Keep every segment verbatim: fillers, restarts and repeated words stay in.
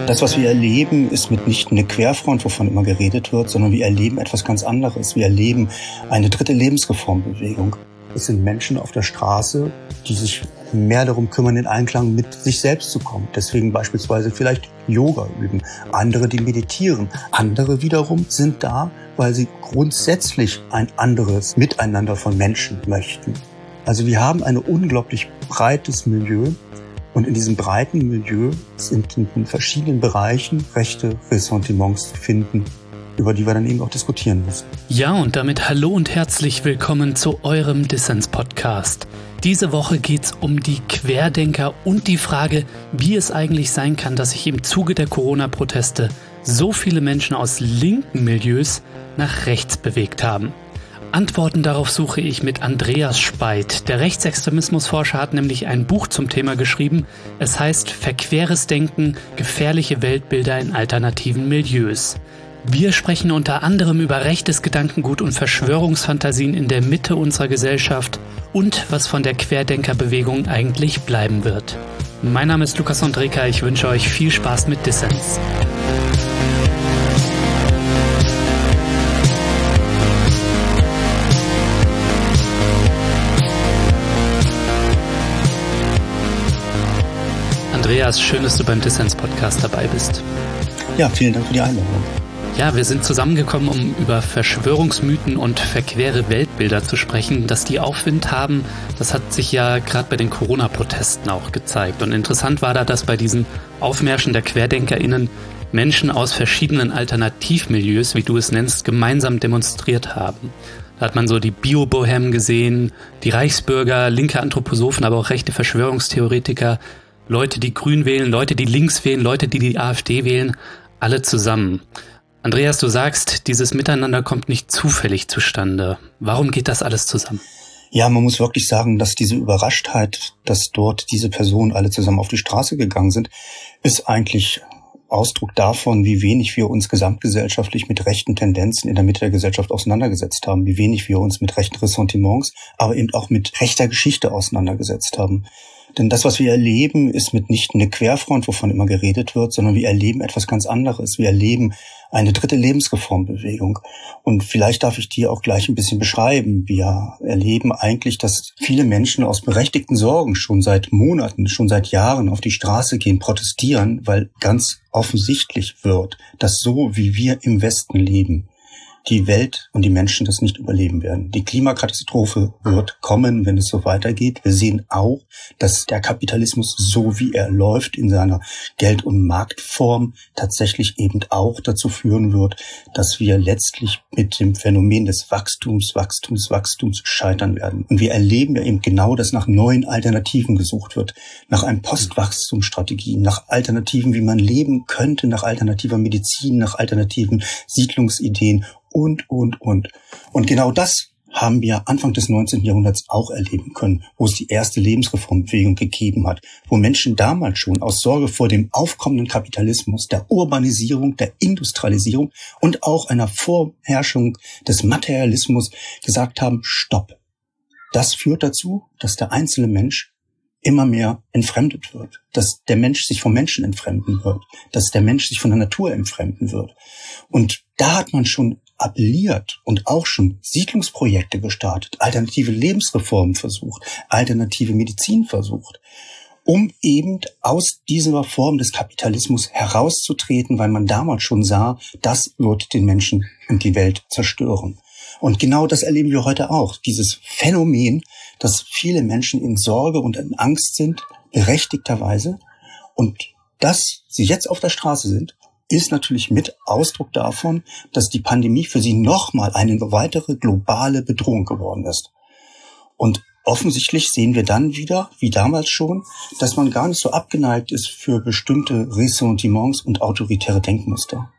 Das, was wir erleben, ist mitnichten eine Querfront, wovon immer geredet wird, sondern wir erleben etwas ganz anderes. Wir erleben eine dritte Lebensreformbewegung. Es sind Menschen auf der Straße, die sich mehr darum kümmern, in Einklang mit sich selbst zu kommen. Deswegen beispielsweise vielleicht Yoga üben. Andere, die meditieren. Andere wiederum sind da, weil sie grundsätzlich ein anderes Miteinander von Menschen möchten. Also wir haben ein unglaublich breites Milieu. Und in diesem breiten Milieu sind in verschiedenen Bereichen rechte Ressentiments zu finden, über die wir dann eben auch diskutieren müssen. Ja, und damit hallo und herzlich willkommen zu eurem Dissens-Podcast. Diese Woche geht's um die Querdenker und die Frage, wie es eigentlich sein kann, dass sich im Zuge der Corona-Proteste so viele Menschen aus linken Milieus nach rechts bewegt haben. Antworten darauf suche ich mit Andreas Speit. Der Rechtsextremismusforscher hat nämlich ein Buch zum Thema geschrieben. Es heißt Verqueres Denken, gefährliche Weltbilder in alternativen Milieus. Wir sprechen unter anderem über rechtes Gedankengut und Verschwörungsfantasien in der Mitte unserer Gesellschaft und was von der Querdenkerbewegung eigentlich bleiben wird. Mein Name ist Lukas Andreka, ich wünsche euch viel Spaß mit Dissens. Andreas, schön, dass du beim Dissens-Podcast dabei bist. Ja, vielen Dank für die Einladung. Ja, wir sind zusammengekommen, um über Verschwörungsmythen und verquere Weltbilder zu sprechen. Dass die Aufwind haben, das hat sich ja gerade bei den Corona-Protesten auch gezeigt. Und interessant war da, dass bei diesen Aufmärschen der QuerdenkerInnen Menschen aus verschiedenen Alternativmilieus, wie du es nennst, gemeinsam demonstriert haben. Da hat man so die Bio-Bohem gesehen, die Reichsbürger, linke Anthroposophen, aber auch rechte Verschwörungstheoretiker, Leute, die Grün wählen, Leute, die links wählen, Leute, die die AfD wählen, alle zusammen. Andreas, du sagst, dieses Miteinander kommt nicht zufällig zustande. Warum geht das alles zusammen? Ja, man muss wirklich sagen, dass diese Überraschtheit, dass dort diese Personen alle zusammen auf die Straße gegangen sind, ist eigentlich Ausdruck davon, wie wenig wir uns gesamtgesellschaftlich mit rechten Tendenzen in der Mitte der Gesellschaft auseinandergesetzt haben, wie wenig wir uns mit rechten Ressentiments, aber eben auch mit rechter Geschichte auseinandergesetzt haben. Denn das, was wir erleben, ist mitnichten eine Querfront, wovon immer geredet wird, sondern wir erleben etwas ganz anderes. Wir erleben eine dritte Lebensreformbewegung. Und vielleicht darf ich die auch gleich ein bisschen beschreiben. Wir erleben eigentlich, dass viele Menschen aus berechtigten Sorgen schon seit Monaten, schon seit Jahren auf die Straße gehen, protestieren, weil ganz offensichtlich wird, dass so wie wir im Westen leben, die Welt und die Menschen das nicht überleben werden. Die Klimakatastrophe wird kommen, wenn es so weitergeht. Wir sehen auch, dass der Kapitalismus, so wie er läuft in seiner Geld- und Marktform, tatsächlich eben auch dazu führen wird, dass wir letztlich mit dem Phänomen des Wachstums, Wachstums, Wachstums scheitern werden. Und wir erleben ja eben genau, dass nach neuen Alternativen gesucht wird, nach einem Postwachstumsstrategien, nach Alternativen, wie man leben könnte, nach alternativer Medizin, nach alternativen Siedlungsideen, und, und, und. Und genau das haben wir Anfang des neunzehnten Jahrhunderts auch erleben können, wo es die erste Lebensreformbewegung gegeben hat, wo Menschen damals schon aus Sorge vor dem aufkommenden Kapitalismus, der Urbanisierung, der Industrialisierung und auch einer Vorherrschung des Materialismus gesagt haben, stopp. Das führt dazu, dass der einzelne Mensch immer mehr entfremdet wird, dass der Mensch sich vom Menschen entfremden wird, dass der Mensch sich von der Natur entfremden wird. Und da hat man schon appelliert und auch schon Siedlungsprojekte gestartet, alternative Lebensreformen versucht, alternative Medizin versucht, um eben aus dieser Form des Kapitalismus herauszutreten, weil man damals schon sah, das wird den Menschen und die Welt zerstören. Und genau das erleben wir heute auch, dieses Phänomen, dass viele Menschen in Sorge und in Angst sind, berechtigterweise, und dass sie jetzt auf der Straße sind, ist natürlich mit Ausdruck davon, dass die Pandemie für sie nochmal eine weitere globale Bedrohung geworden ist. Und offensichtlich sehen wir dann wieder, wie damals schon, dass man gar nicht so abgeneigt ist für bestimmte Ressentiments und autoritäre Denkmuster.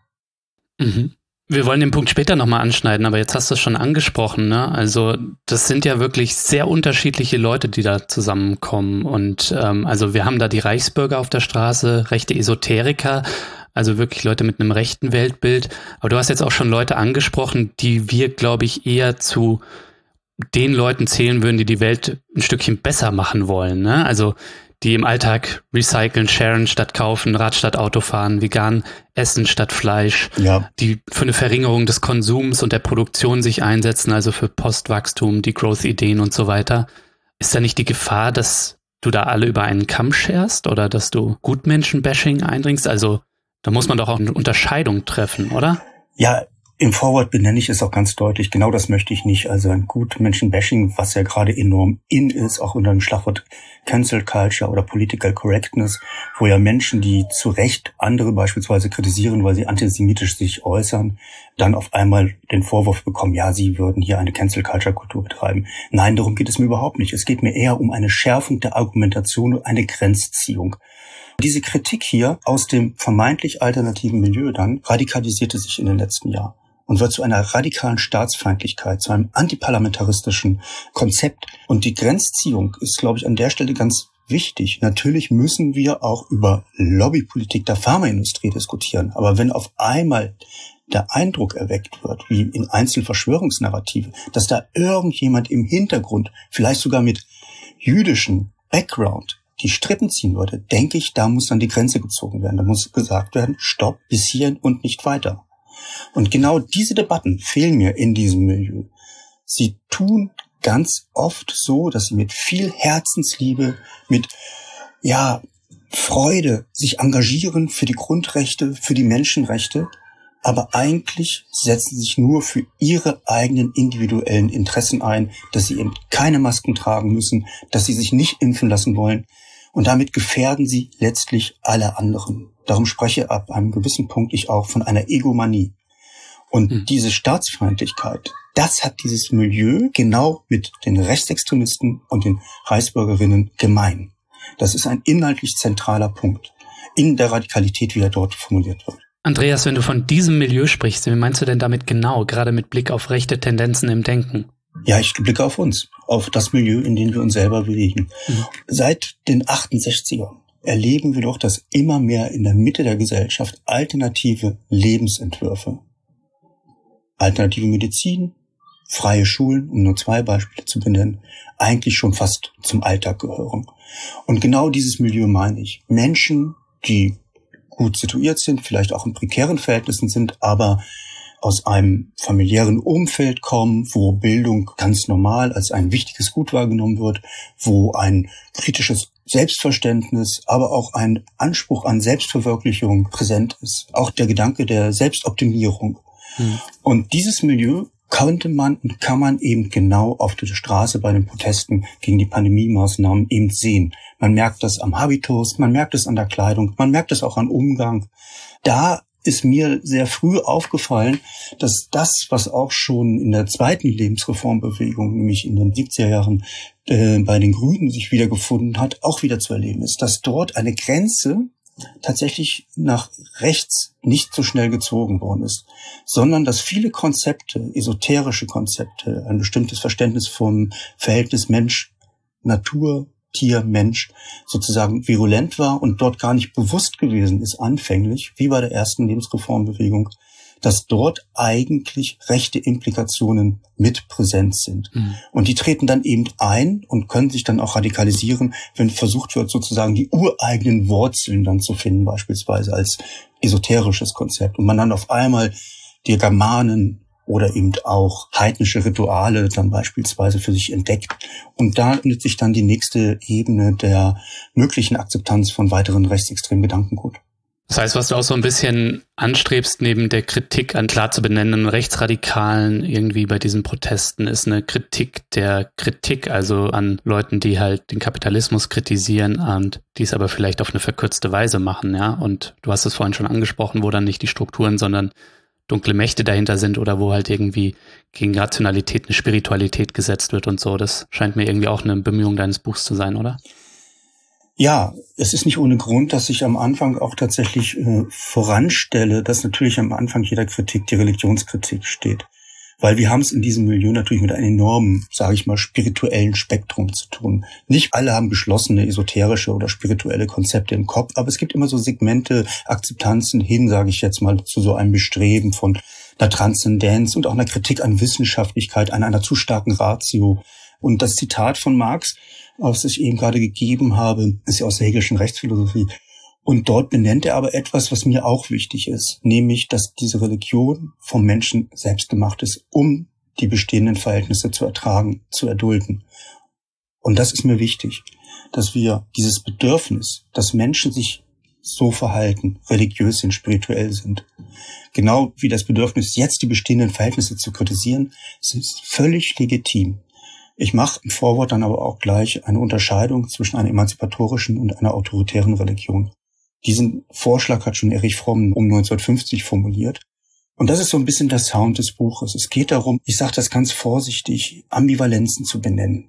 Mhm. Wir wollen den Punkt später nochmal anschneiden, aber jetzt hast du es schon angesprochen, ne? Also das sind ja wirklich sehr unterschiedliche Leute, die da zusammenkommen. Und ähm, also wir haben da die Reichsbürger auf der Straße, rechte Esoteriker, also wirklich Leute mit einem rechten Weltbild. Aber du hast jetzt auch schon Leute angesprochen, die wir, glaube ich, eher zu den Leuten zählen würden, die die Welt ein Stückchen besser machen wollen, ne? Also die im Alltag recyceln, sharen statt kaufen, Rad statt Auto fahren, vegan essen statt Fleisch, ja. die für eine Verringerung des Konsums und der Produktion sich einsetzen, also für Postwachstum, die Growth-Ideen und so weiter. Ist da nicht die Gefahr, dass du da alle über einen Kamm scherst oder dass du Gutmenschen-Bashing eindringst? Also da muss man doch auch eine Unterscheidung treffen, oder? Ja, im Vorwort benenne ich es auch ganz deutlich. Genau das möchte ich nicht. Also ein Gutmenschen-Bashing, was ja gerade enorm in ist, auch unter dem Schlagwort Cancel Culture oder Political Correctness, wo ja Menschen, die zu Recht andere beispielsweise kritisieren, weil sie antisemitisch sich äußern, dann auf einmal den Vorwurf bekommen, ja, sie würden hier eine Cancel Culture Kultur betreiben. Nein, darum geht es mir überhaupt nicht. Es geht mir eher um eine Schärfung der Argumentation und eine Grenzziehung. Diese Kritik hier aus dem vermeintlich alternativen Milieu dann radikalisierte sich in den letzten Jahren und wird zu einer radikalen Staatsfeindlichkeit, zu einem antiparlamentaristischen Konzept. Und die Grenzziehung ist, glaube ich, an der Stelle ganz wichtig. Natürlich müssen wir auch über Lobbypolitik der Pharmaindustrie diskutieren. Aber wenn auf einmal der Eindruck erweckt wird, wie in Einzelverschwörungsnarrative, dass da irgendjemand im Hintergrund, vielleicht sogar mit jüdischem Background, die Strippen ziehen würde, denke ich, da muss dann die Grenze gezogen werden. Da muss gesagt werden, stopp, bis hierhin und nicht weiter. Und genau diese Debatten fehlen mir in diesem Milieu. Sie tun ganz oft so, dass sie mit viel Herzensliebe, mit ja Freude sich engagieren für die Grundrechte, für die Menschenrechte, aber eigentlich setzen sie sich nur für ihre eigenen individuellen Interessen ein, dass sie eben keine Masken tragen müssen, dass sie sich nicht impfen lassen wollen. Und damit gefährden sie letztlich alle anderen. Darum spreche ab einem gewissen Punkt ich auch von einer Egomanie. Und mhm. diese Staatsfeindlichkeit, das hat dieses Milieu genau mit den Rechtsextremisten und den Reichsbürgerinnen gemein. Das ist ein inhaltlich zentraler Punkt in der Radikalität, wie er dort formuliert wird. Andreas, wenn du von diesem Milieu sprichst, wie meinst du denn damit genau, gerade mit Blick auf rechte Tendenzen im Denken? Ja, ich blicke auf uns, auf das Milieu, in dem wir uns selber bewegen. Mhm. Seit den achtundsechzigern erleben wir doch, dass immer mehr in der Mitte der Gesellschaft alternative Lebensentwürfe, alternative Medizin, freie Schulen, um nur zwei Beispiele zu benennen, eigentlich schon fast zum Alltag gehören. Und genau dieses Milieu meine ich. Menschen, die gut situiert sind, vielleicht auch in prekären Verhältnissen sind, aber aus einem familiären Umfeld kommen, wo Bildung ganz normal als ein wichtiges Gut wahrgenommen wird, wo ein kritisches Selbstverständnis, aber auch ein Anspruch an Selbstverwirklichung präsent ist. Auch der Gedanke der Selbstoptimierung. Hm. Und dieses Milieu konnte man und kann man eben genau auf der Straße bei den Protesten gegen die Pandemie-Maßnahmen eben sehen. Man merkt das am Habitus, man merkt es an der Kleidung, man merkt es auch am Umgang. Da ist mir sehr früh aufgefallen, dass das, was auch schon in der zweiten Lebensreformbewegung, nämlich in den siebziger Jahren äh, bei den Grünen sich wiedergefunden hat, auch wieder zu erleben ist, dass dort eine Grenze tatsächlich nach rechts nicht so schnell gezogen worden ist, sondern dass viele Konzepte, esoterische Konzepte, ein bestimmtes Verständnis vom Verhältnis Mensch, Natur, Tier, Mensch sozusagen virulent war und dort gar nicht bewusst gewesen ist, anfänglich, wie bei der ersten Lebensreformbewegung, dass dort eigentlich rechte Implikationen mit präsent sind. Mhm. Und die treten dann eben ein und können sich dann auch radikalisieren, wenn versucht wird, sozusagen die ureigenen Wurzeln dann zu finden, beispielsweise als esoterisches Konzept. Und man dann auf einmal die Germanen oder eben auch heidnische Rituale dann beispielsweise für sich entdeckt. Und da findet sich dann die nächste Ebene der möglichen Akzeptanz von weiteren rechtsextremen Gedankengut. Das heißt, was du auch so ein bisschen anstrebst, neben der Kritik an klar zu benennenden Rechtsradikalen irgendwie bei diesen Protesten, ist eine Kritik der Kritik, also an Leuten, die halt den Kapitalismus kritisieren und die es aber vielleicht auf eine verkürzte Weise machen, ja. Und du hast es vorhin schon angesprochen, wo dann nicht die Strukturen, sondern dunkle Mächte dahinter sind oder wo halt irgendwie gegen Rationalität eine Spiritualität gesetzt wird und so. Das scheint mir irgendwie auch eine Bemühung deines Buchs zu sein, oder? Ja, es ist nicht ohne Grund, dass ich am Anfang auch tatsächlich äh, voranstelle, dass natürlich am Anfang jeder Kritik die Religionskritik steht. Weil wir haben es in diesem Milieu natürlich mit einem enormen, sage ich mal, spirituellen Spektrum zu tun. Nicht alle haben geschlossene esoterische oder spirituelle Konzepte im Kopf, aber es gibt immer so Segmente, Akzeptanzen hin, sage ich jetzt mal, zu so einem Bestreben von einer Transzendenz und auch einer Kritik an Wissenschaftlichkeit, an einer zu starken Ratio. Und das Zitat von Marx was ich eben gerade gegeben habe, ist ja aus der hegelischen Rechtsphilosophie. Und dort benennt er aber etwas, was mir auch wichtig ist, nämlich, dass diese Religion vom Menschen selbst gemacht ist, um die bestehenden Verhältnisse zu ertragen, zu erdulden. Und das ist mir wichtig, dass wir dieses Bedürfnis, dass Menschen sich so verhalten, religiös sind, spirituell sind, genau wie das Bedürfnis, jetzt die bestehenden Verhältnisse zu kritisieren, ist völlig legitim. Ich mache im Vorwort dann aber auch gleich eine Unterscheidung zwischen einer emanzipatorischen und einer autoritären Religion. Diesen Vorschlag hat schon Erich Fromm um neunzehnhundertfünfzig formuliert. Und das ist so ein bisschen der Sound des Buches. Es geht darum, ich sage das ganz vorsichtig, Ambivalenzen zu benennen,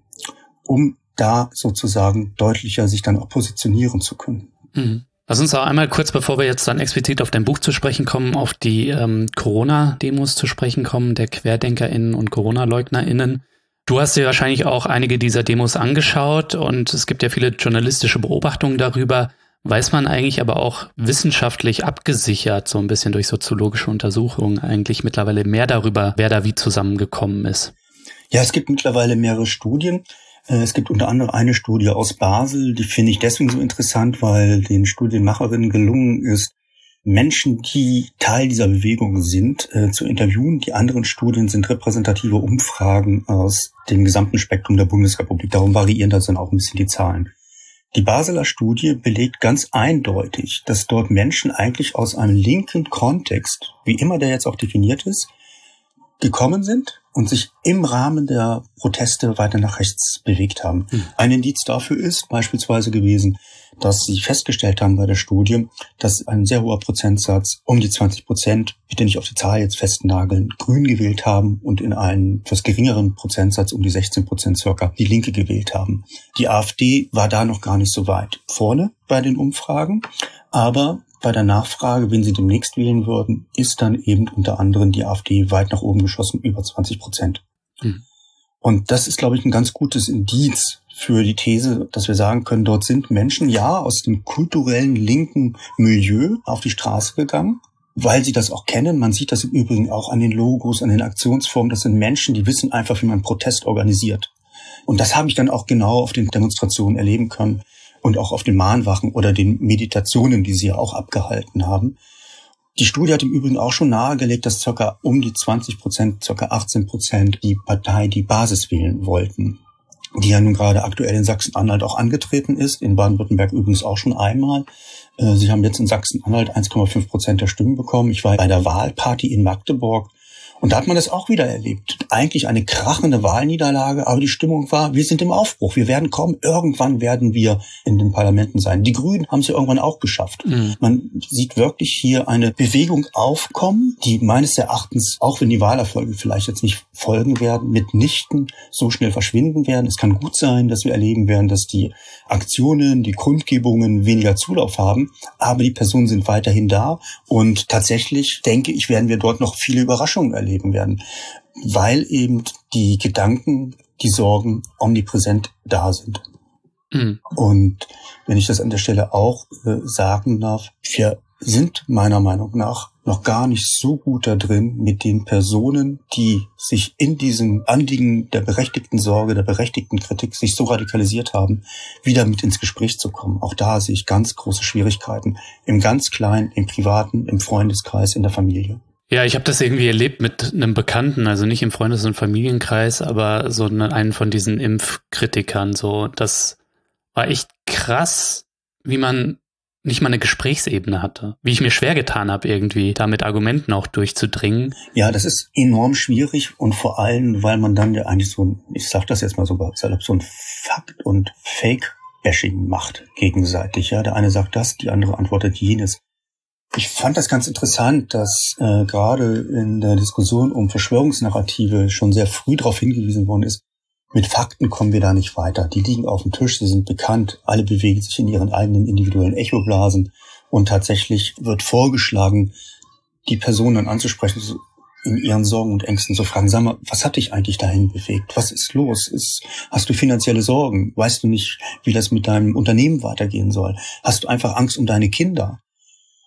um da sozusagen deutlicher sich dann auch positionieren zu können. Mhm. Lass uns auch einmal kurz, bevor wir jetzt dann explizit auf dein Buch zu sprechen kommen, auf die ähm, Corona-Demos zu sprechen kommen, der QuerdenkerInnen und Corona-LeugnerInnen. Du hast dir wahrscheinlich auch einige dieser Demos angeschaut und es gibt ja viele journalistische Beobachtungen darüber. Weiß man eigentlich aber auch wissenschaftlich abgesichert, so ein bisschen durch soziologische Untersuchungen, eigentlich mittlerweile mehr darüber, wer da wie zusammengekommen ist? Ja, es gibt mittlerweile mehrere Studien. Es gibt unter anderem eine Studie aus Basel, die finde ich deswegen so interessant, weil den Studienmacherinnen gelungen ist, Menschen, die Teil dieser Bewegung sind, äh, zu interviewen. Die anderen Studien sind repräsentative Umfragen aus dem gesamten Spektrum der Bundesrepublik. Darum variieren da dann auch ein bisschen die Zahlen. Die Basler Studie belegt ganz eindeutig, dass dort Menschen eigentlich aus einem linken Kontext, wie immer der jetzt auch definiert ist, gekommen sind und sich im Rahmen der Proteste weiter nach rechts bewegt haben. Mhm. Ein Indiz dafür ist beispielsweise gewesen, dass sie festgestellt haben bei der Studie, dass ein sehr hoher Prozentsatz, um die zwanzig Prozent, bitte nicht auf die Zahl jetzt festnageln, Grün gewählt haben und in einem etwas geringeren Prozentsatz, um die sechzehn Prozent circa, die Linke gewählt haben. Die AfD war da noch gar nicht so weit vorne bei den Umfragen, aber bei der Nachfrage, wen sie demnächst wählen würden, ist dann eben unter anderem die AfD weit nach oben geschossen, über zwanzig Prozent. Mhm. Und das ist, glaube ich, ein ganz gutes Indiz für die These, dass wir sagen können, dort sind Menschen, ja, aus dem kulturellen linken Milieu auf die Straße gegangen, weil sie das auch kennen. Man sieht das im Übrigen auch an den Logos, an den Aktionsformen. Das sind Menschen, die wissen einfach, wie man Protest organisiert. Und das habe ich dann auch genau auf den Demonstrationen erleben können. Und auch auf den Mahnwachen oder den Meditationen, die sie ja auch abgehalten haben. Die Studie hat im Übrigen auch schon nahegelegt, dass circa um die zwanzig Prozent, circa achtzehn Prozent die Partei, die Basis wählen wollten, die ja nun gerade aktuell in Sachsen-Anhalt auch angetreten ist, in Baden-Württemberg übrigens auch schon einmal. Sie haben jetzt in Sachsen-Anhalt eins Komma fünf Prozent der Stimmen bekommen. Ich war bei der Wahlparty in Magdeburg. Und da hat man das auch wieder erlebt. Eigentlich eine krachende Wahlniederlage, aber die Stimmung war, wir sind im Aufbruch, wir werden kommen, irgendwann werden wir in den Parlamenten sein. Die Grünen haben es ja irgendwann auch geschafft. Mhm. Man sieht wirklich hier eine Bewegung aufkommen, die meines Erachtens, auch wenn die Wahlerfolge vielleicht jetzt nicht folgen werden, mitnichten so schnell verschwinden werden. Es kann gut sein, dass wir erleben werden, dass die Aktionen, die Kundgebungen weniger Zulauf haben, aber die Personen sind weiterhin da und tatsächlich, denke ich, werden wir dort noch viele Überraschungen erleben werden, weil eben die Gedanken, die Sorgen omnipräsent da sind. Mhm. Und wenn ich das an der Stelle auch äh, sagen darf, wir sind meiner Meinung nach noch gar nicht so gut da drin, mit den Personen, die sich in diesem Anliegen der berechtigten Sorge, der berechtigten Kritik sich so radikalisiert haben, wieder mit ins Gespräch zu kommen. Auch da sehe ich ganz große Schwierigkeiten. Im ganz Kleinen, im Privaten, im Freundeskreis, in der Familie. Ja, ich habe das irgendwie erlebt mit einem Bekannten, also nicht im Freundes- und Familienkreis, aber so einen von diesen Impfkritikern. So, das war echt krass, wie man nicht mal eine Gesprächsebene hatte. Wie ich mir schwer getan habe, irgendwie da mit Argumenten auch durchzudringen. Ja, das ist enorm schwierig und vor allem, weil man dann ja eigentlich so ein, ich sag das jetzt mal so, so ein Fakt- und Fake-Bashing macht gegenseitig. Ja, der eine sagt das, die andere antwortet jenes. Ich fand das ganz interessant, dass äh, gerade in der Diskussion um Verschwörungsnarrative schon sehr früh darauf hingewiesen worden ist, mit Fakten kommen wir da nicht weiter. Die liegen auf dem Tisch, sie sind bekannt, alle bewegen sich in ihren eigenen individuellen Echoblasen und tatsächlich wird vorgeschlagen, die Personen dann anzusprechen, so in ihren Sorgen und Ängsten zu fragen, sag mal, was hat dich eigentlich dahin bewegt? Was ist los? Ist, hast du finanzielle Sorgen? Weißt du nicht, wie das mit deinem Unternehmen weitergehen soll? Hast du einfach Angst um deine Kinder?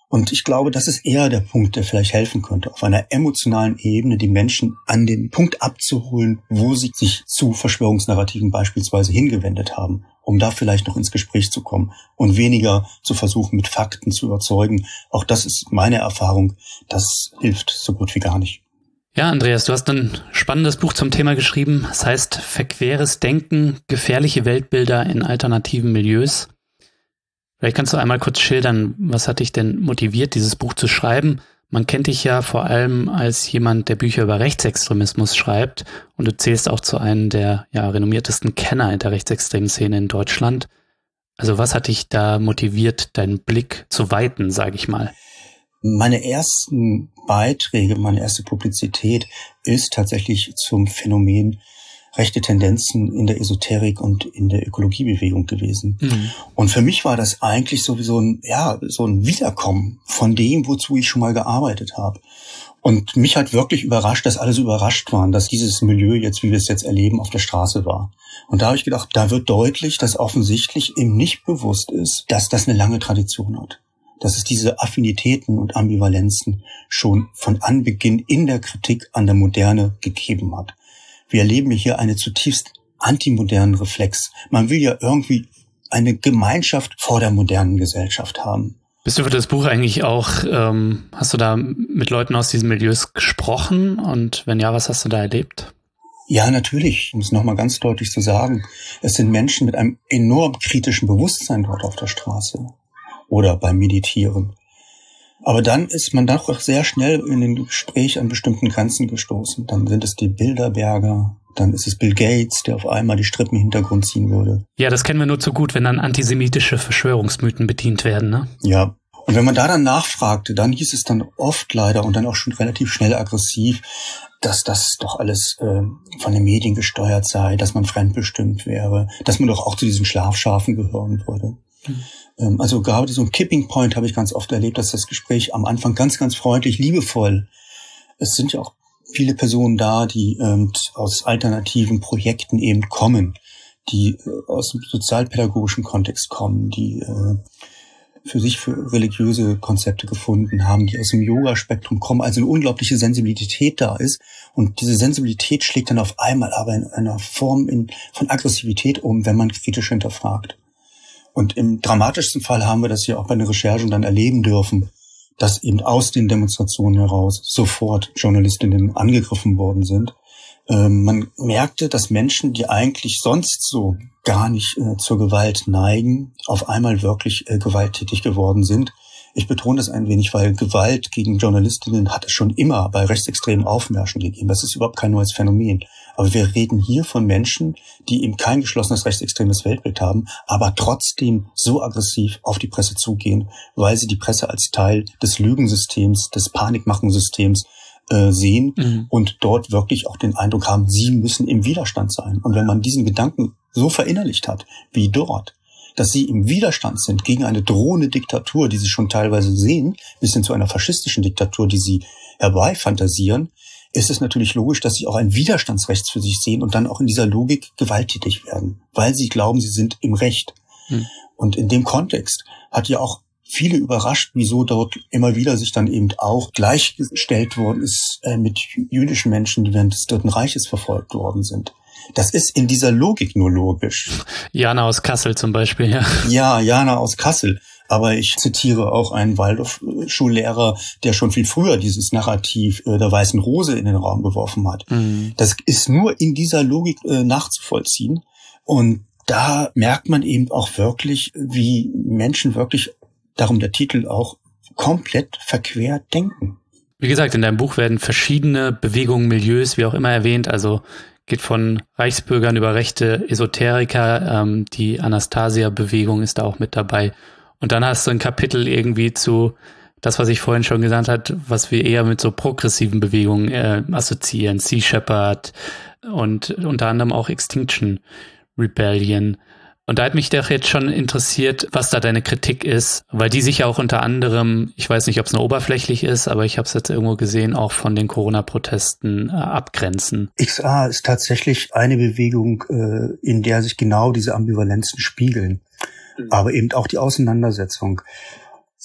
Und ich glaube, das ist eher der Punkt, der vielleicht helfen könnte, auf einer emotionalen Ebene die Menschen an den Punkt abzuholen, wo sie sich zu Verschwörungsnarrativen beispielsweise hingewendet haben, um da vielleicht noch ins Gespräch zu kommen und weniger zu versuchen, mit Fakten zu überzeugen. Auch das ist meine Erfahrung. Das hilft so gut wie gar nicht. Ja, Andreas, du hast ein spannendes Buch zum Thema geschrieben. Es heißt Verqueres Denken, gefährliche Weltbilder in alternativen Milieus. Vielleicht kannst du einmal kurz schildern, was hat dich denn motiviert, dieses Buch zu schreiben? Man kennt dich ja vor allem als jemand, der Bücher über Rechtsextremismus schreibt, und du zählst auch zu einem der ja, renommiertesten Kenner der rechtsextremen Szene in Deutschland. Also was hat dich da motiviert, deinen Blick zu weiten, sage ich mal? Meine ersten Beiträge, meine erste Publizität ist tatsächlich zum Phänomen rechte Tendenzen in der Esoterik und in der Ökologiebewegung gewesen. Mhm. Und für mich war das eigentlich sowieso ein, ja, so ein Wiederkommen von dem, wozu ich schon mal gearbeitet habe. Und mich hat wirklich überrascht, dass alle so überrascht waren, dass dieses Milieu jetzt, wie wir es jetzt erleben, auf der Straße war. Und da habe ich gedacht, da wird deutlich, dass offensichtlich ihm nicht bewusst ist, dass das eine lange Tradition hat. Dass es diese Affinitäten und Ambivalenzen schon von Anbeginn in der Kritik an der Moderne gegeben hat. Wir erleben hier einen zutiefst antimodernen Reflex. Man will ja irgendwie eine Gemeinschaft vor der modernen Gesellschaft haben. Bist du für das Buch eigentlich auch, ähm, hast du da mit Leuten aus diesen Milieus gesprochen? Und wenn ja, was hast du da erlebt? Ja, natürlich, um es nochmal ganz deutlich zu sagen. Es sind Menschen mit einem enorm kritischen Bewusstsein dort auf der Straße oder beim Meditieren. Aber dann ist man doch sehr schnell in den Gespräch an bestimmten Grenzen gestoßen. Dann sind es die Bilderberger, dann ist es Bill Gates, der auf einmal die Strippen in den Hintergrund ziehen würde. Ja, das kennen wir nur zu gut, wenn dann antisemitische Verschwörungsmythen bedient werden, ne? Ja, und wenn man da dann nachfragte, dann hieß es dann oft leider und dann auch schon relativ schnell aggressiv, dass das doch alles äh, von den Medien gesteuert sei, dass man fremdbestimmt wäre, dass man doch auch zu diesen Schlafschafen gehören würde. Hm. Also gerade so ein Kipping Point habe ich ganz oft erlebt, dass das Gespräch am Anfang ganz, ganz freundlich, liebevoll. Es sind ja auch viele Personen da, die ähm, aus alternativen Projekten eben kommen, die äh, aus dem sozialpädagogischen Kontext kommen, die äh, für sich für religiöse Konzepte gefunden haben, die aus dem Yoga-Spektrum kommen, also eine unglaubliche Sensibilität da ist. Und diese Sensibilität schlägt dann auf einmal aber in einer Form in, von Aggressivität um, wenn man kritisch hinterfragt. Und im dramatischsten Fall haben wir das ja auch bei den Recherchen dann erleben dürfen, dass eben aus den Demonstrationen heraus sofort Journalistinnen angegriffen worden sind. Ähm, man merkte, dass Menschen, die eigentlich sonst so gar nicht äh, zur Gewalt neigen, auf einmal wirklich äh, gewalttätig geworden sind. Ich betone das ein wenig, weil Gewalt gegen Journalistinnen hat es schon immer bei rechtsextremen Aufmärschen gegeben. Das ist überhaupt kein neues Phänomen. Aber wir reden hier von Menschen, die eben kein geschlossenes rechtsextremes Weltbild haben, aber trotzdem so aggressiv auf die Presse zugehen, weil sie die Presse als Teil des Lügensystems, des Panikmachensystems äh, sehen mhm. und dort wirklich auch den Eindruck haben, sie müssen im Widerstand sein. Und wenn man diesen Gedanken so verinnerlicht hat, wie dort, dass sie im Widerstand sind gegen eine drohende Diktatur, die sie schon teilweise sehen, bis hin zu einer faschistischen Diktatur, die sie herbeifantasieren, ist es natürlich logisch, dass sie auch ein Widerstandsrecht für sich sehen und dann auch in dieser Logik gewalttätig werden, weil sie glauben, sie sind im Recht. Hm. Und in dem Kontext hat ja auch viele überrascht, wieso dort immer wieder sich dann eben auch gleichgestellt worden ist äh, mit jüdischen Menschen, die während des Dritten Reiches verfolgt worden sind. Das ist in dieser Logik nur logisch. Jana aus Kassel zum Beispiel, ja. Ja, Jana aus Kassel. Aber ich zitiere auch einen Waldorf-Schullehrer, der schon viel früher dieses Narrativ äh, der Weißen Rose in den Raum geworfen hat. Mhm. Das ist nur in dieser Logik äh, nachzuvollziehen. Und da merkt man eben auch wirklich, wie Menschen wirklich, darum der Titel auch, komplett verquer denken. Wie gesagt, in deinem Buch werden verschiedene Bewegungen, Milieus, wie auch immer erwähnt, also geht von Reichsbürgern über rechte Esoteriker, ähm, die Anastasia-Bewegung ist da auch mit dabei. Und dann hast du ein Kapitel irgendwie zu das, was ich vorhin schon gesagt habe, was wir eher mit so progressiven Bewegungen äh, assoziieren. Sea Shepherd und unter anderem auch Extinction Rebellion. Und da hat mich doch jetzt schon interessiert, was da deine Kritik ist, weil die sich ja auch unter anderem, ich weiß nicht, ob es nur oberflächlich ist, aber ich habe es jetzt irgendwo gesehen, auch von den Corona-Protesten äh, abgrenzen. X A ist tatsächlich eine Bewegung, äh, in der sich genau diese Ambivalenzen spiegeln, mhm. aber eben auch die Auseinandersetzung.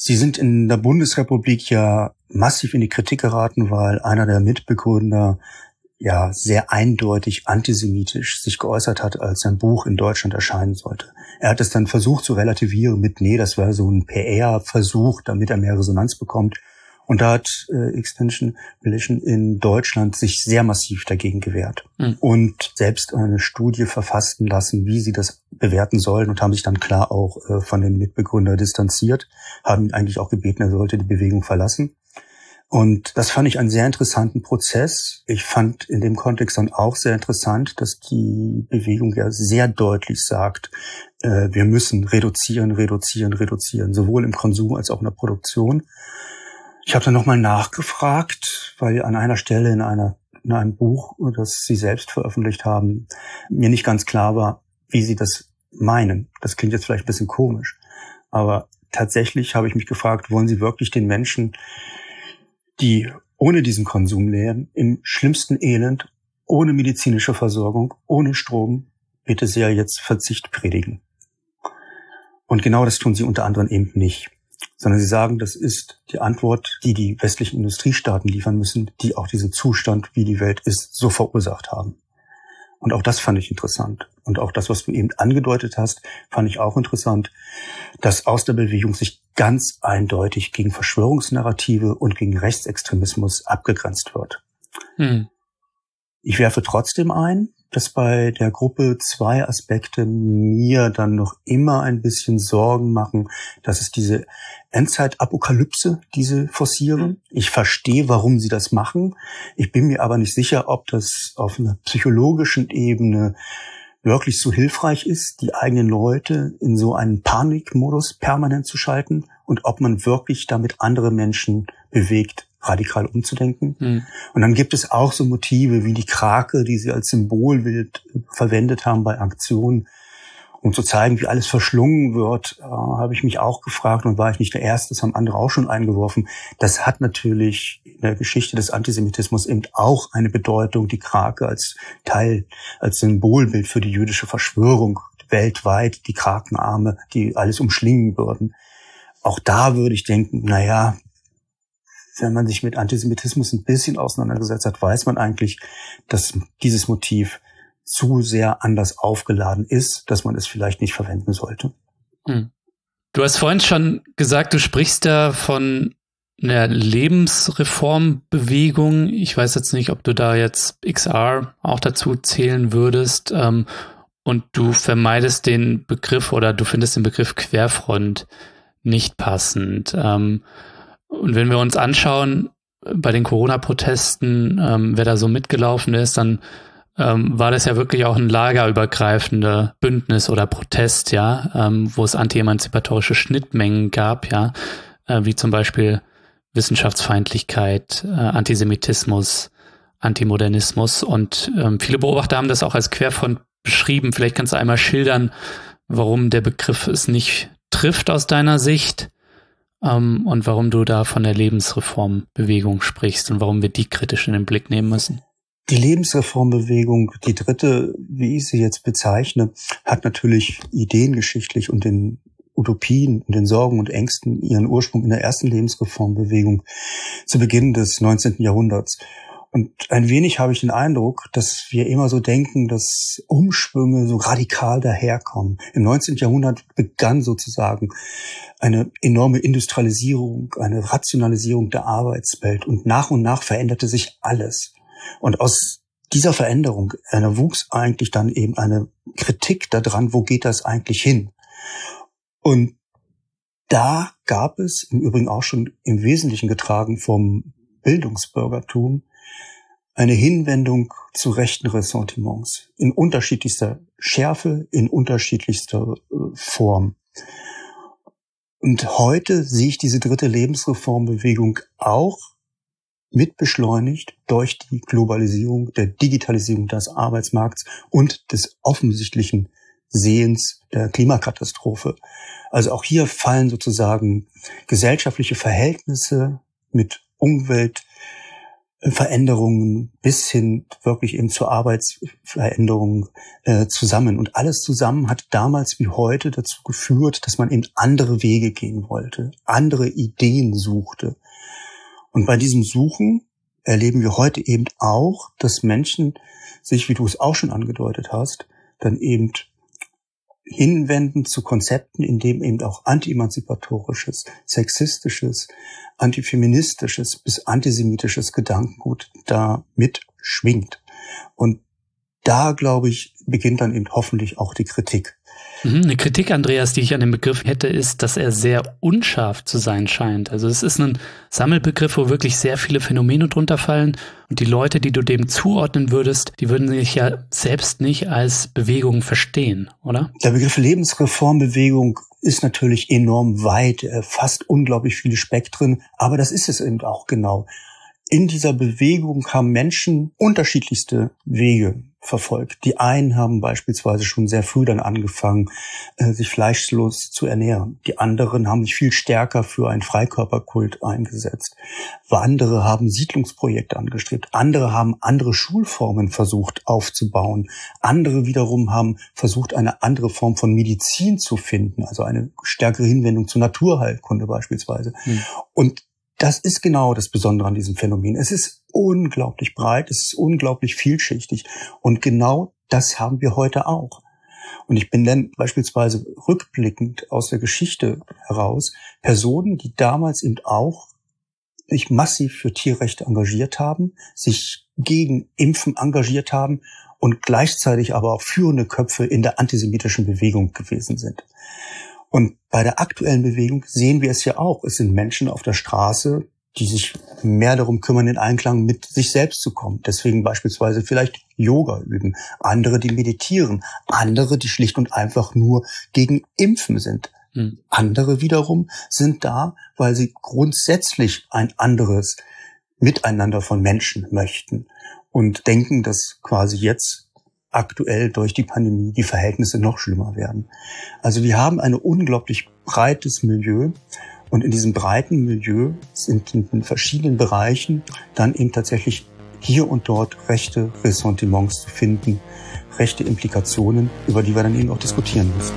Sie sind in der Bundesrepublik ja massiv in die Kritik geraten, weil einer der Mitbegründer ja sehr eindeutig antisemitisch sich geäußert hat, als sein Buch in Deutschland erscheinen sollte. Er hat es dann versucht zu relativieren mit, nee, das war so ein P R-Versuch, damit er mehr Resonanz bekommt. Und da hat äh, Extinction Rebellion in Deutschland sich sehr massiv dagegen gewehrt mhm. und selbst eine Studie verfassen lassen, wie sie das bewerten sollen, und haben sich dann klar auch äh, von den Mitbegründern distanziert, haben ihn eigentlich auch gebeten, er sollte die Bewegung verlassen. Und das fand ich einen sehr interessanten Prozess. Ich fand in dem Kontext dann auch sehr interessant, dass die Bewegung ja sehr deutlich sagt, äh, wir müssen reduzieren, reduzieren, reduzieren, sowohl im Konsum als auch in der Produktion. Ich habe dann nochmal nachgefragt, weil an einer Stelle in, einer, in einem Buch, das Sie selbst veröffentlicht haben, mir nicht ganz klar war, wie Sie das meinen. Das klingt jetzt vielleicht ein bisschen komisch, aber tatsächlich habe ich mich gefragt, wollen Sie wirklich den Menschen, die ohne diesen Konsum leben, im schlimmsten Elend, ohne medizinische Versorgung, ohne Strom, bitte sehr jetzt Verzicht predigen? Und genau das tun Sie unter anderem eben nicht. Sondern sie sagen, das ist die Antwort, die die westlichen Industriestaaten liefern müssen, die auch diesen Zustand, wie die Welt ist, so verursacht haben. Und auch das fand ich interessant. Und auch das, was du eben angedeutet hast, fand ich auch interessant, dass aus der Bewegung sich ganz eindeutig gegen Verschwörungsnarrative und gegen Rechtsextremismus abgegrenzt wird. Hm. Ich werfe trotzdem ein, dass bei der Gruppe zwei Aspekte mir dann noch immer ein bisschen Sorgen machen. Das ist diese Endzeitapokalypse, die sie forcieren. Ich verstehe, warum sie das machen. Ich bin mir aber nicht sicher, ob das auf einer psychologischen Ebene wirklich so hilfreich ist, die eigenen Leute in so einen Panikmodus permanent zu schalten, und ob man wirklich damit andere Menschen bewegt, radikal umzudenken. Mhm. Und dann gibt es auch so Motive wie die Krake, die sie als Symbolbild verwendet haben bei Aktionen, um zu zeigen, wie alles verschlungen wird. Äh, habe ich mich auch gefragt, und war ich nicht der Erste, das haben andere auch schon eingeworfen. Das hat natürlich in der Geschichte des Antisemitismus eben auch eine Bedeutung, die Krake als Teil, als Symbolbild für die jüdische Verschwörung weltweit, die Krakenarme, die alles umschlingen würden. Auch da würde ich denken, na ja, wenn man sich mit Antisemitismus ein bisschen auseinandergesetzt hat, weiß man eigentlich, dass dieses Motiv zu sehr anders aufgeladen ist, dass man es vielleicht nicht verwenden sollte. Hm. Du hast vorhin schon gesagt, du sprichst da von einer Lebensreformbewegung. Ich weiß jetzt nicht, ob du da jetzt X R auch dazu zählen würdest. Ähm, und du vermeidest den Begriff, oder du findest den Begriff Querfront nicht passend. Ähm, Und wenn wir uns anschauen, bei den Corona-Protesten, ähm, wer da so mitgelaufen ist, dann ähm, war das ja wirklich auch ein lagerübergreifender Bündnis oder Protest, ja, ähm, wo es anti-emanzipatorische Schnittmengen gab, ja, äh, wie zum Beispiel Wissenschaftsfeindlichkeit, äh, Antisemitismus, Antimodernismus, und ähm, viele Beobachter haben das auch als Querfront beschrieben. Vielleicht kannst du einmal schildern, warum der Begriff es nicht trifft aus deiner Sicht. Um, und warum du da von der Lebensreformbewegung sprichst und warum wir die kritisch in den Blick nehmen müssen. Die Lebensreformbewegung, die dritte, wie ich sie jetzt bezeichne, hat natürlich ideengeschichtlich und den Utopien und den Sorgen und Ängsten ihren Ursprung in der ersten Lebensreformbewegung zu Beginn des neunzehnten Jahrhunderts. Und ein wenig habe ich den Eindruck, dass wir immer so denken, dass Umschwünge so radikal daherkommen. Im neunzehnten Jahrhundert begann sozusagen eine enorme Industrialisierung, eine Rationalisierung der Arbeitswelt, und nach und nach veränderte sich alles. Und aus dieser Veränderung eine wuchs eigentlich dann eben eine Kritik daran, wo geht das eigentlich hin? Und da gab es im Übrigen auch schon im Wesentlichen getragen vom Bildungsbürgertum eine Hinwendung zu rechten Ressentiments in unterschiedlichster Schärfe, in unterschiedlichster äh, Form. Und heute sehe ich diese dritte Lebensreformbewegung auch mit beschleunigt durch die Globalisierung, der Digitalisierung des Arbeitsmarkts und des offensichtlichen Sehens der Klimakatastrophe. Also auch hier fallen sozusagen gesellschaftliche Verhältnisse mit Umwelt Veränderungen bis hin wirklich eben zur Arbeitsveränderung äh, zusammen. Und alles zusammen hat damals wie heute dazu geführt, dass man eben andere Wege gehen wollte, andere Ideen suchte. Und bei diesem Suchen erleben wir heute eben auch, dass Menschen sich, wie du es auch schon angedeutet hast, dann eben hinwenden zu Konzepten, in dem eben auch anti-emanzipatorisches, sexistisches, antifeministisches bis antisemitisches Gedankengut da mit schwingt. Und da, glaube ich, beginnt dann eben hoffentlich auch die Kritik. Eine Kritik, Andreas, die ich an dem Begriff hätte, ist, dass er sehr unscharf zu sein scheint. Also es ist ein Sammelbegriff, wo wirklich sehr viele Phänomene drunter fallen. Und die Leute, die du dem zuordnen würdest, die würden sich ja selbst nicht als Bewegung verstehen, oder? Der Begriff Lebensreformbewegung ist natürlich enorm weit, er fasst unglaublich viele Spektren, aber das ist es eben auch genau. In dieser Bewegung haben Menschen unterschiedlichste Wege verfolgt. Die einen haben beispielsweise schon sehr früh dann angefangen, sich fleischlos zu ernähren. Die anderen haben sich viel stärker für einen Freikörperkult eingesetzt. Andere haben Siedlungsprojekte angestrebt. Andere haben andere Schulformen versucht aufzubauen. Andere wiederum haben versucht, eine andere Form von Medizin zu finden, also eine stärkere Hinwendung zur Naturheilkunde beispielsweise. Hm. Und das ist genau das Besondere an diesem Phänomen. Es ist unglaublich breit, es ist unglaublich vielschichtig. Und genau das haben wir heute auch. Und ich bin dann beispielsweise rückblickend aus der Geschichte heraus Personen, die damals eben auch sich massiv für Tierrechte engagiert haben, sich gegen Impfen engagiert haben und gleichzeitig aber auch führende Köpfe in der antisemitischen Bewegung gewesen sind. Und bei der aktuellen Bewegung sehen wir es ja auch. Es sind Menschen auf der Straße, die sich mehr darum kümmern, in Einklang mit sich selbst zu kommen. Deswegen beispielsweise vielleicht Yoga üben. Andere, die meditieren. Andere, die schlicht und einfach nur gegen Impfen sind. Hm. Andere wiederum sind da, weil sie grundsätzlich ein anderes Miteinander von Menschen möchten und denken, dass quasi jetzt aktuell durch die Pandemie die Verhältnisse noch schlimmer werden. Also wir haben ein unglaublich breites Milieu und in diesem breiten Milieu sind in verschiedenen Bereichen dann eben tatsächlich hier und dort rechte Ressentiments zu finden, rechte Implikationen, über die wir dann eben auch diskutieren müssen.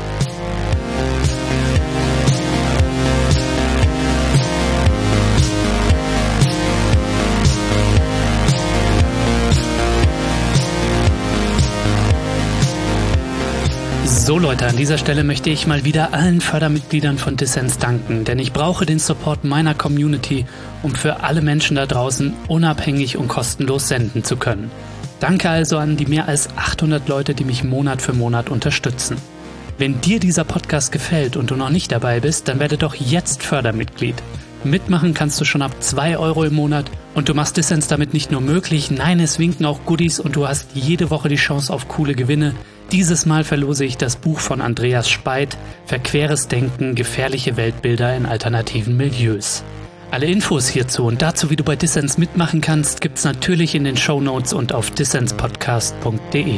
So Leute, an dieser Stelle möchte ich mal wieder allen Fördermitgliedern von Dissens danken, denn ich brauche den Support meiner Community, um für alle Menschen da draußen unabhängig und kostenlos senden zu können. Danke also an die mehr als achthundert Leute, die mich Monat für Monat unterstützen. Wenn dir dieser Podcast gefällt und du noch nicht dabei bist, dann werde doch jetzt Fördermitglied. Mitmachen kannst du schon ab zwei Euro im Monat und du machst Dissens damit nicht nur möglich, nein, es winken auch Goodies und du hast jede Woche die Chance auf coole Gewinne. Dieses Mal verlose ich das Buch von Andreas Speit, Verqueres Denken, gefährliche Weltbilder in alternativen Milieus. Alle Infos hierzu und dazu, wie du bei Dissens mitmachen kannst, gibt's natürlich in den Shownotes und auf dissenspodcast punkt de.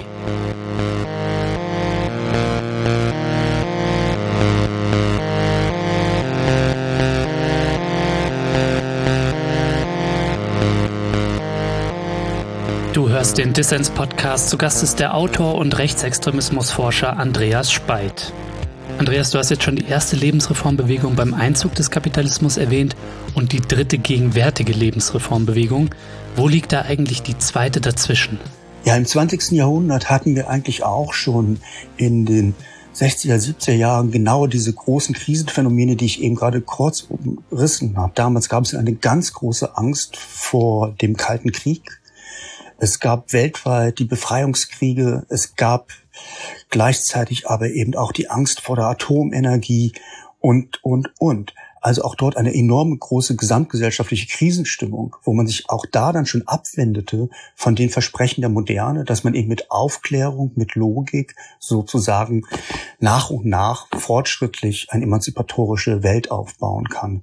Du hörst den Dissens-Podcast. Zu Gast ist der Autor und Rechtsextremismusforscher Andreas Speit. Andreas, du hast jetzt schon die erste Lebensreformbewegung beim Einzug des Kapitalismus erwähnt und die dritte gegenwärtige Lebensreformbewegung. Wo liegt da eigentlich die zweite dazwischen? Ja, im zwanzigsten Jahrhundert hatten wir eigentlich auch schon in den sechziger, siebziger Jahren genau diese großen Krisenphänomene, die ich eben gerade kurz umrissen habe. Damals gab es eine ganz große Angst vor dem Kalten Krieg. Es gab weltweit die Befreiungskriege, es gab gleichzeitig aber eben auch die Angst vor der Atomenergie und, und, und. Also auch dort eine enorme große gesamtgesellschaftliche Krisenstimmung, wo man sich auch da dann schon abwendete von den Versprechen der Moderne, dass man eben mit Aufklärung, mit Logik sozusagen nach und nach fortschrittlich eine emanzipatorische Welt aufbauen kann.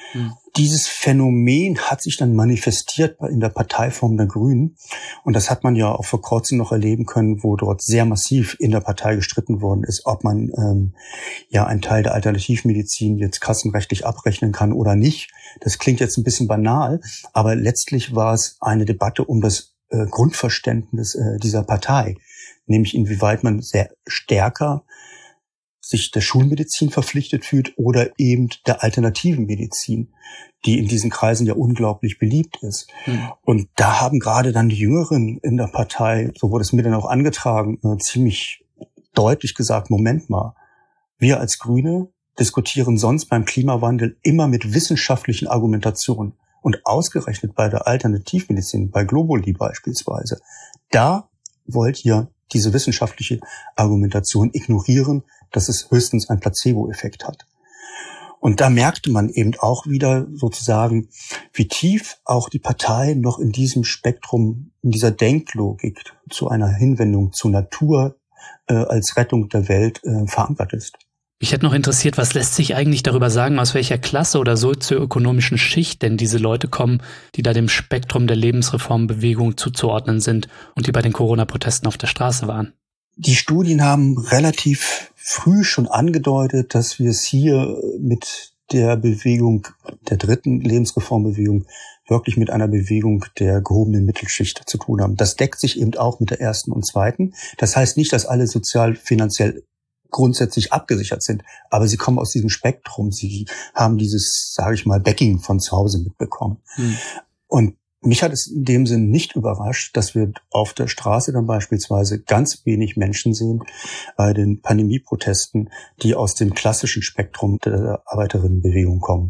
Hm. Dieses Phänomen hat sich dann manifestiert in der Parteiform der Grünen. Und das hat man ja auch vor kurzem noch erleben können, wo dort sehr massiv in der Partei gestritten worden ist, ob man ähm, ja einen Teil der Alternativmedizin jetzt kassenrechtlich abrechnen kann oder nicht. Das klingt jetzt ein bisschen banal, aber letztlich war es eine Debatte um das äh, Grundverständnis äh, dieser Partei, nämlich inwieweit man sehr stärker sich der Schulmedizin verpflichtet fühlt oder eben der alternativen Medizin, die in diesen Kreisen ja unglaublich beliebt ist. Mhm. Und da haben gerade dann die Jüngeren in der Partei, so wurde es mir dann auch angetragen, äh, ziemlich deutlich gesagt, Moment mal, wir als Grüne diskutieren sonst beim Klimawandel immer mit wissenschaftlichen Argumentationen. Und ausgerechnet bei der Alternativmedizin, bei Globuli beispielsweise, da wollt ihr diese wissenschaftliche Argumentation ignorieren, dass es höchstens einen Placebo-Effekt hat. Und da merkte man eben auch wieder sozusagen, wie tief auch die Partei noch in diesem Spektrum, in dieser Denklogik zu einer Hinwendung zur Natur äh, als Rettung der Welt äh, verankert ist. Mich hätte noch interessiert, was lässt sich eigentlich darüber sagen, aus welcher Klasse oder sozioökonomischen Schicht denn diese Leute kommen, die da dem Spektrum der Lebensreformbewegung zuzuordnen sind und die bei den Corona-Protesten auf der Straße waren? Die Studien haben relativ früh schon angedeutet, dass wir es hier mit der Bewegung, der dritten Lebensreformbewegung, wirklich mit einer Bewegung der gehobenen Mittelschicht zu tun haben. Das deckt sich eben auch mit der ersten und zweiten. Das heißt nicht, dass alle sozial, finanziell grundsätzlich abgesichert sind, aber sie kommen aus diesem Spektrum. Sie haben dieses, sage ich mal, Backing von zu Hause mitbekommen. Hm. Und mich hat es in dem Sinn nicht überrascht, dass wir auf der Straße dann beispielsweise ganz wenig Menschen sehen bei den Pandemieprotesten, die aus dem klassischen Spektrum der Arbeiterinnenbewegung kommen.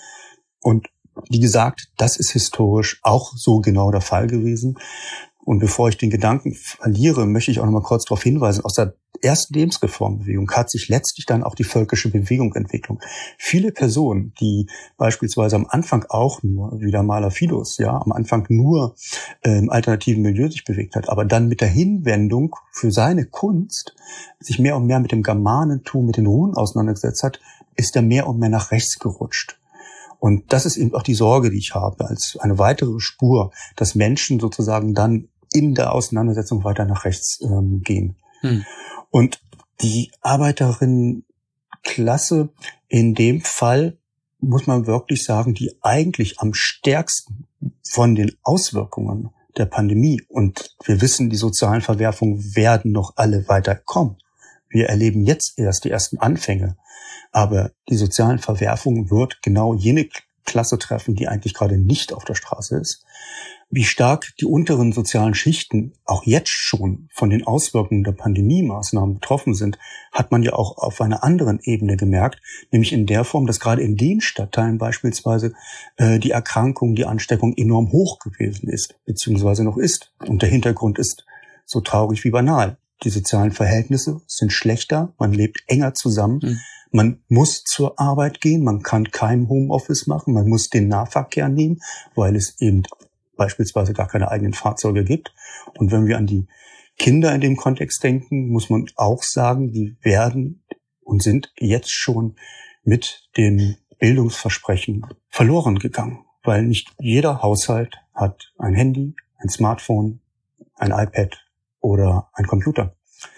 Und wie gesagt, das ist historisch auch so genau der Fall gewesen. Und bevor ich den Gedanken verliere, möchte ich auch noch mal kurz darauf hinweisen, aus der ersten Lebensreformbewegung hat sich letztlich dann auch die völkische Bewegung entwickelt. Viele Personen, die beispielsweise am Anfang auch nur, wie der Maler Philos, ja, am Anfang nur äh, im alternativen Milieu sich bewegt hat, aber dann mit der Hinwendung für seine Kunst sich mehr und mehr mit dem Germanentum, mit den Runen auseinandergesetzt hat, ist er mehr und mehr nach rechts gerutscht. Und das ist eben auch die Sorge, die ich habe, als eine weitere Spur, dass Menschen sozusagen dann in der Auseinandersetzung weiter nach rechts ähm, gehen. Hm. Und die Arbeiterinnenklasse in dem Fall, muss man wirklich sagen, die eigentlich am stärksten von den Auswirkungen der Pandemie, und wir wissen, die sozialen Verwerfungen werden noch alle weiter kommen. Wir erleben jetzt erst die ersten Anfänge. Aber die sozialen Verwerfungen wird genau jene Klasse treffen, die eigentlich gerade nicht auf der Straße ist. Wie stark die unteren sozialen Schichten auch jetzt schon von den Auswirkungen der Pandemie-Maßnahmen betroffen sind, hat man ja auch auf einer anderen Ebene gemerkt, nämlich in der Form, dass gerade in den Stadtteilen beispielsweise äh, die Erkrankung, die Ansteckung enorm hoch gewesen ist, beziehungsweise noch ist. Und der Hintergrund ist so traurig wie banal. Die sozialen Verhältnisse sind schlechter, man lebt enger zusammen. Mhm. Man muss zur Arbeit gehen, man kann kein Homeoffice machen, man muss den Nahverkehr nehmen, weil es eben beispielsweise gar keine eigenen Fahrzeuge gibt. Und wenn wir an die Kinder in dem Kontext denken, muss man auch sagen, die werden und sind jetzt schon mit dem Bildungsversprechen verloren gegangen, weil nicht jeder Haushalt hat ein Handy, ein Smartphone, ein iPad oder ein Computer.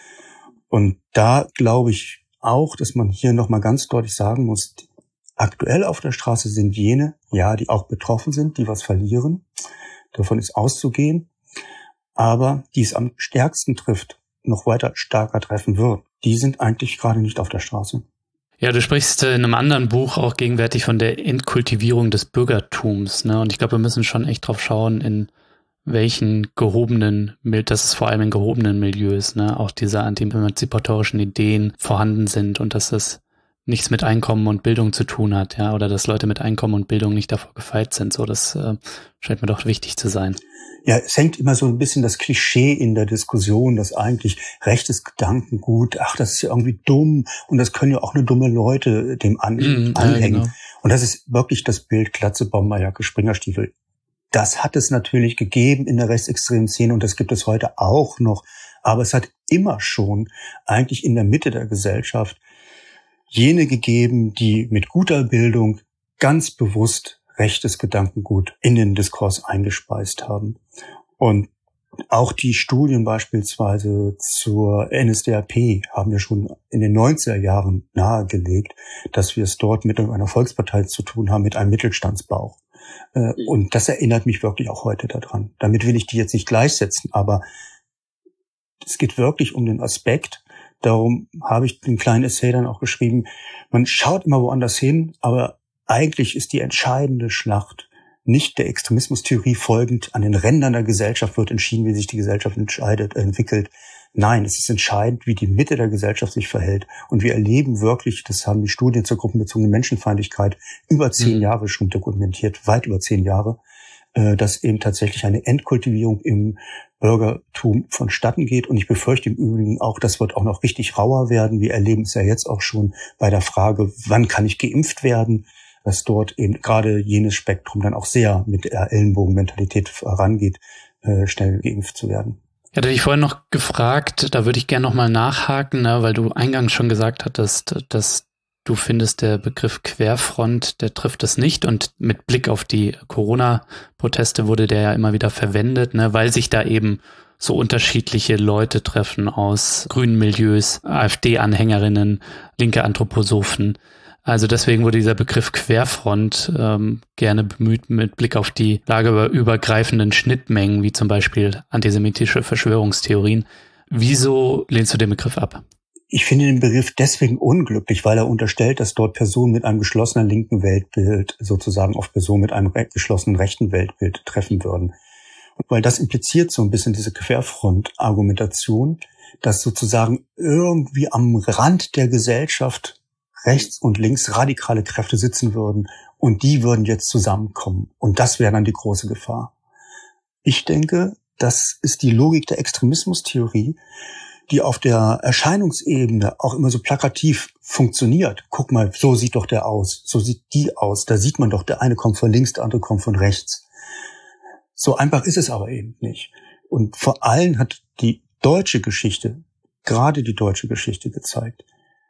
Und da glaube ich auch, dass man hier nochmal ganz deutlich sagen muss, aktuell auf der Straße sind jene, ja, die auch betroffen sind, die was verlieren. Davon ist auszugehen. Aber die es am stärksten trifft, noch weiter stärker treffen wird, die sind eigentlich gerade nicht auf der Straße. Ja, du sprichst in einem anderen Buch auch gegenwärtig von der Entkultivierung des Bürgertums, ne? Und ich glaube, wir müssen schon echt drauf schauen, in welchen gehobenen, dass es vor allem in gehobenen Milieus, ne, auch diese anti-emanzipatorischen Ideen vorhanden sind und dass das nichts mit Einkommen und Bildung zu tun hat, ja, oder dass Leute mit Einkommen und Bildung nicht davor gefeit sind. So, das äh, scheint mir doch wichtig zu sein. Ja, es hängt immer so ein bisschen das Klischee in der Diskussion, dass eigentlich rechtes Gedankengut, ach, das ist ja irgendwie dumm und das können ja auch nur dumme Leute dem an, mm, anhängen. Ja, genau. Und das ist wirklich das Bild Glatze, Bomberjacke, Springerstiefel. Das hat es natürlich gegeben in der rechtsextremen Szene und das gibt es heute auch noch. Aber es hat immer schon eigentlich in der Mitte der Gesellschaft jene gegeben, die mit guter Bildung ganz bewusst rechtes Gedankengut in den Diskurs eingespeist haben. Und auch die Studien beispielsweise zur N S D A P haben ja schon in den neunziger Jahren nahegelegt, dass wir es dort mit einer Volkspartei zu tun haben, mit einem Mittelstandsbauch. Und das erinnert mich wirklich auch heute daran. Damit will ich die jetzt nicht gleichsetzen, aber es geht wirklich um den Aspekt. Darum habe ich den kleinen Essay dann auch geschrieben. Man schaut immer woanders hin, aber eigentlich ist die entscheidende Schlacht nicht der Extremismustheorie folgend. An den Rändern der Gesellschaft wird entschieden, wie sich die Gesellschaft entscheidet, entwickelt. Nein, es ist entscheidend, wie die Mitte der Gesellschaft sich verhält. Und wir erleben wirklich, das haben die Studien zur gruppenbezogenen Menschenfeindlichkeit über zehn mhm. Jahre schon dokumentiert, weit über zehn Jahre, dass eben tatsächlich eine Endkultivierung im Bürgertum vonstatten geht. Und ich befürchte im Übrigen auch, das wird auch noch richtig rauer werden. Wir erleben es ja jetzt auch schon bei der Frage, wann kann ich geimpft werden, dass dort eben gerade jenes Spektrum dann auch sehr mit der Ellenbogenmentalität herangeht, schnell geimpft zu werden. Ich hatte dich vorhin noch gefragt, da würde ich gerne nochmal nachhaken, ne, weil du eingangs schon gesagt hattest, dass du findest, der Begriff Querfront, der trifft es nicht. Und mit Blick auf die Corona-Proteste wurde der ja immer wieder verwendet, ne, weil sich da eben so unterschiedliche Leute treffen aus grünen Milieus, AfD-Anhängerinnen, linke Anthroposophen. Also deswegen wurde dieser Begriff Querfront ähm, gerne bemüht mit Blick auf die lagerübergreifenden Schnittmengen, wie zum Beispiel antisemitische Verschwörungstheorien. Wieso lehnst du den Begriff ab? Ich finde den Begriff deswegen unglücklich, weil er unterstellt, dass dort Personen mit einem geschlossenen linken Weltbild sozusagen auf Personen mit einem geschlossenen rechten Weltbild treffen würden. Und weil das impliziert so ein bisschen diese Querfront-Argumentation, dass sozusagen irgendwie am Rand der Gesellschaft rechts und links radikale Kräfte sitzen würden und die würden jetzt zusammenkommen. Und das wäre dann die große Gefahr. Ich denke, das ist die Logik der Extremismustheorie, die auf der Erscheinungsebene auch immer so plakativ funktioniert. Guck mal, so sieht doch der aus, so sieht die aus. Da sieht man doch, der eine kommt von links, der andere kommt von rechts. So einfach ist es aber eben nicht. Und vor allem hat die deutsche Geschichte, gerade die deutsche Geschichte gezeigt,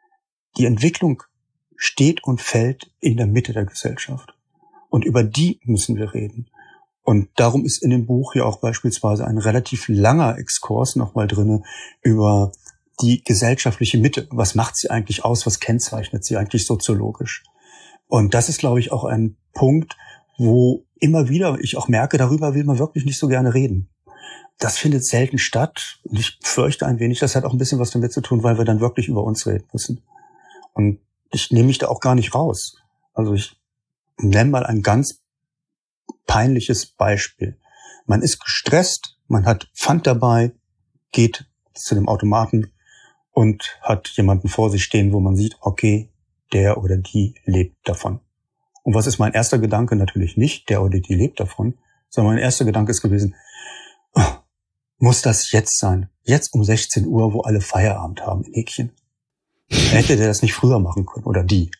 die Entwicklung steht und fällt in der Mitte der Gesellschaft. Und über die müssen wir reden. Und darum ist in dem Buch ja auch beispielsweise ein relativ langer Exkurs nochmal drinne über die gesellschaftliche Mitte. Was macht sie eigentlich aus? Was kennzeichnet sie eigentlich soziologisch? Und das ist, glaube ich, auch ein Punkt, wo immer wieder ich auch merke, darüber will man wirklich nicht so gerne reden. Das findet selten statt. Und ich fürchte ein wenig, das hat auch ein bisschen was damit zu tun, weil wir dann wirklich über uns reden müssen. Und ich nehme mich da auch gar nicht raus. Also ich nenne mal ein ganz peinliches Beispiel. Man ist gestresst, man hat Pfand dabei, geht zu dem Automaten und hat jemanden vor sich stehen, wo man sieht, okay, der oder die lebt davon. Und was ist mein erster Gedanke? Natürlich nicht, der oder die lebt davon, sondern mein erster Gedanke ist gewesen, oh, muss das jetzt sein? Jetzt um sechzehn Uhr, wo alle Feierabend haben in Häkchen. Hätte der das nicht früher machen können oder die?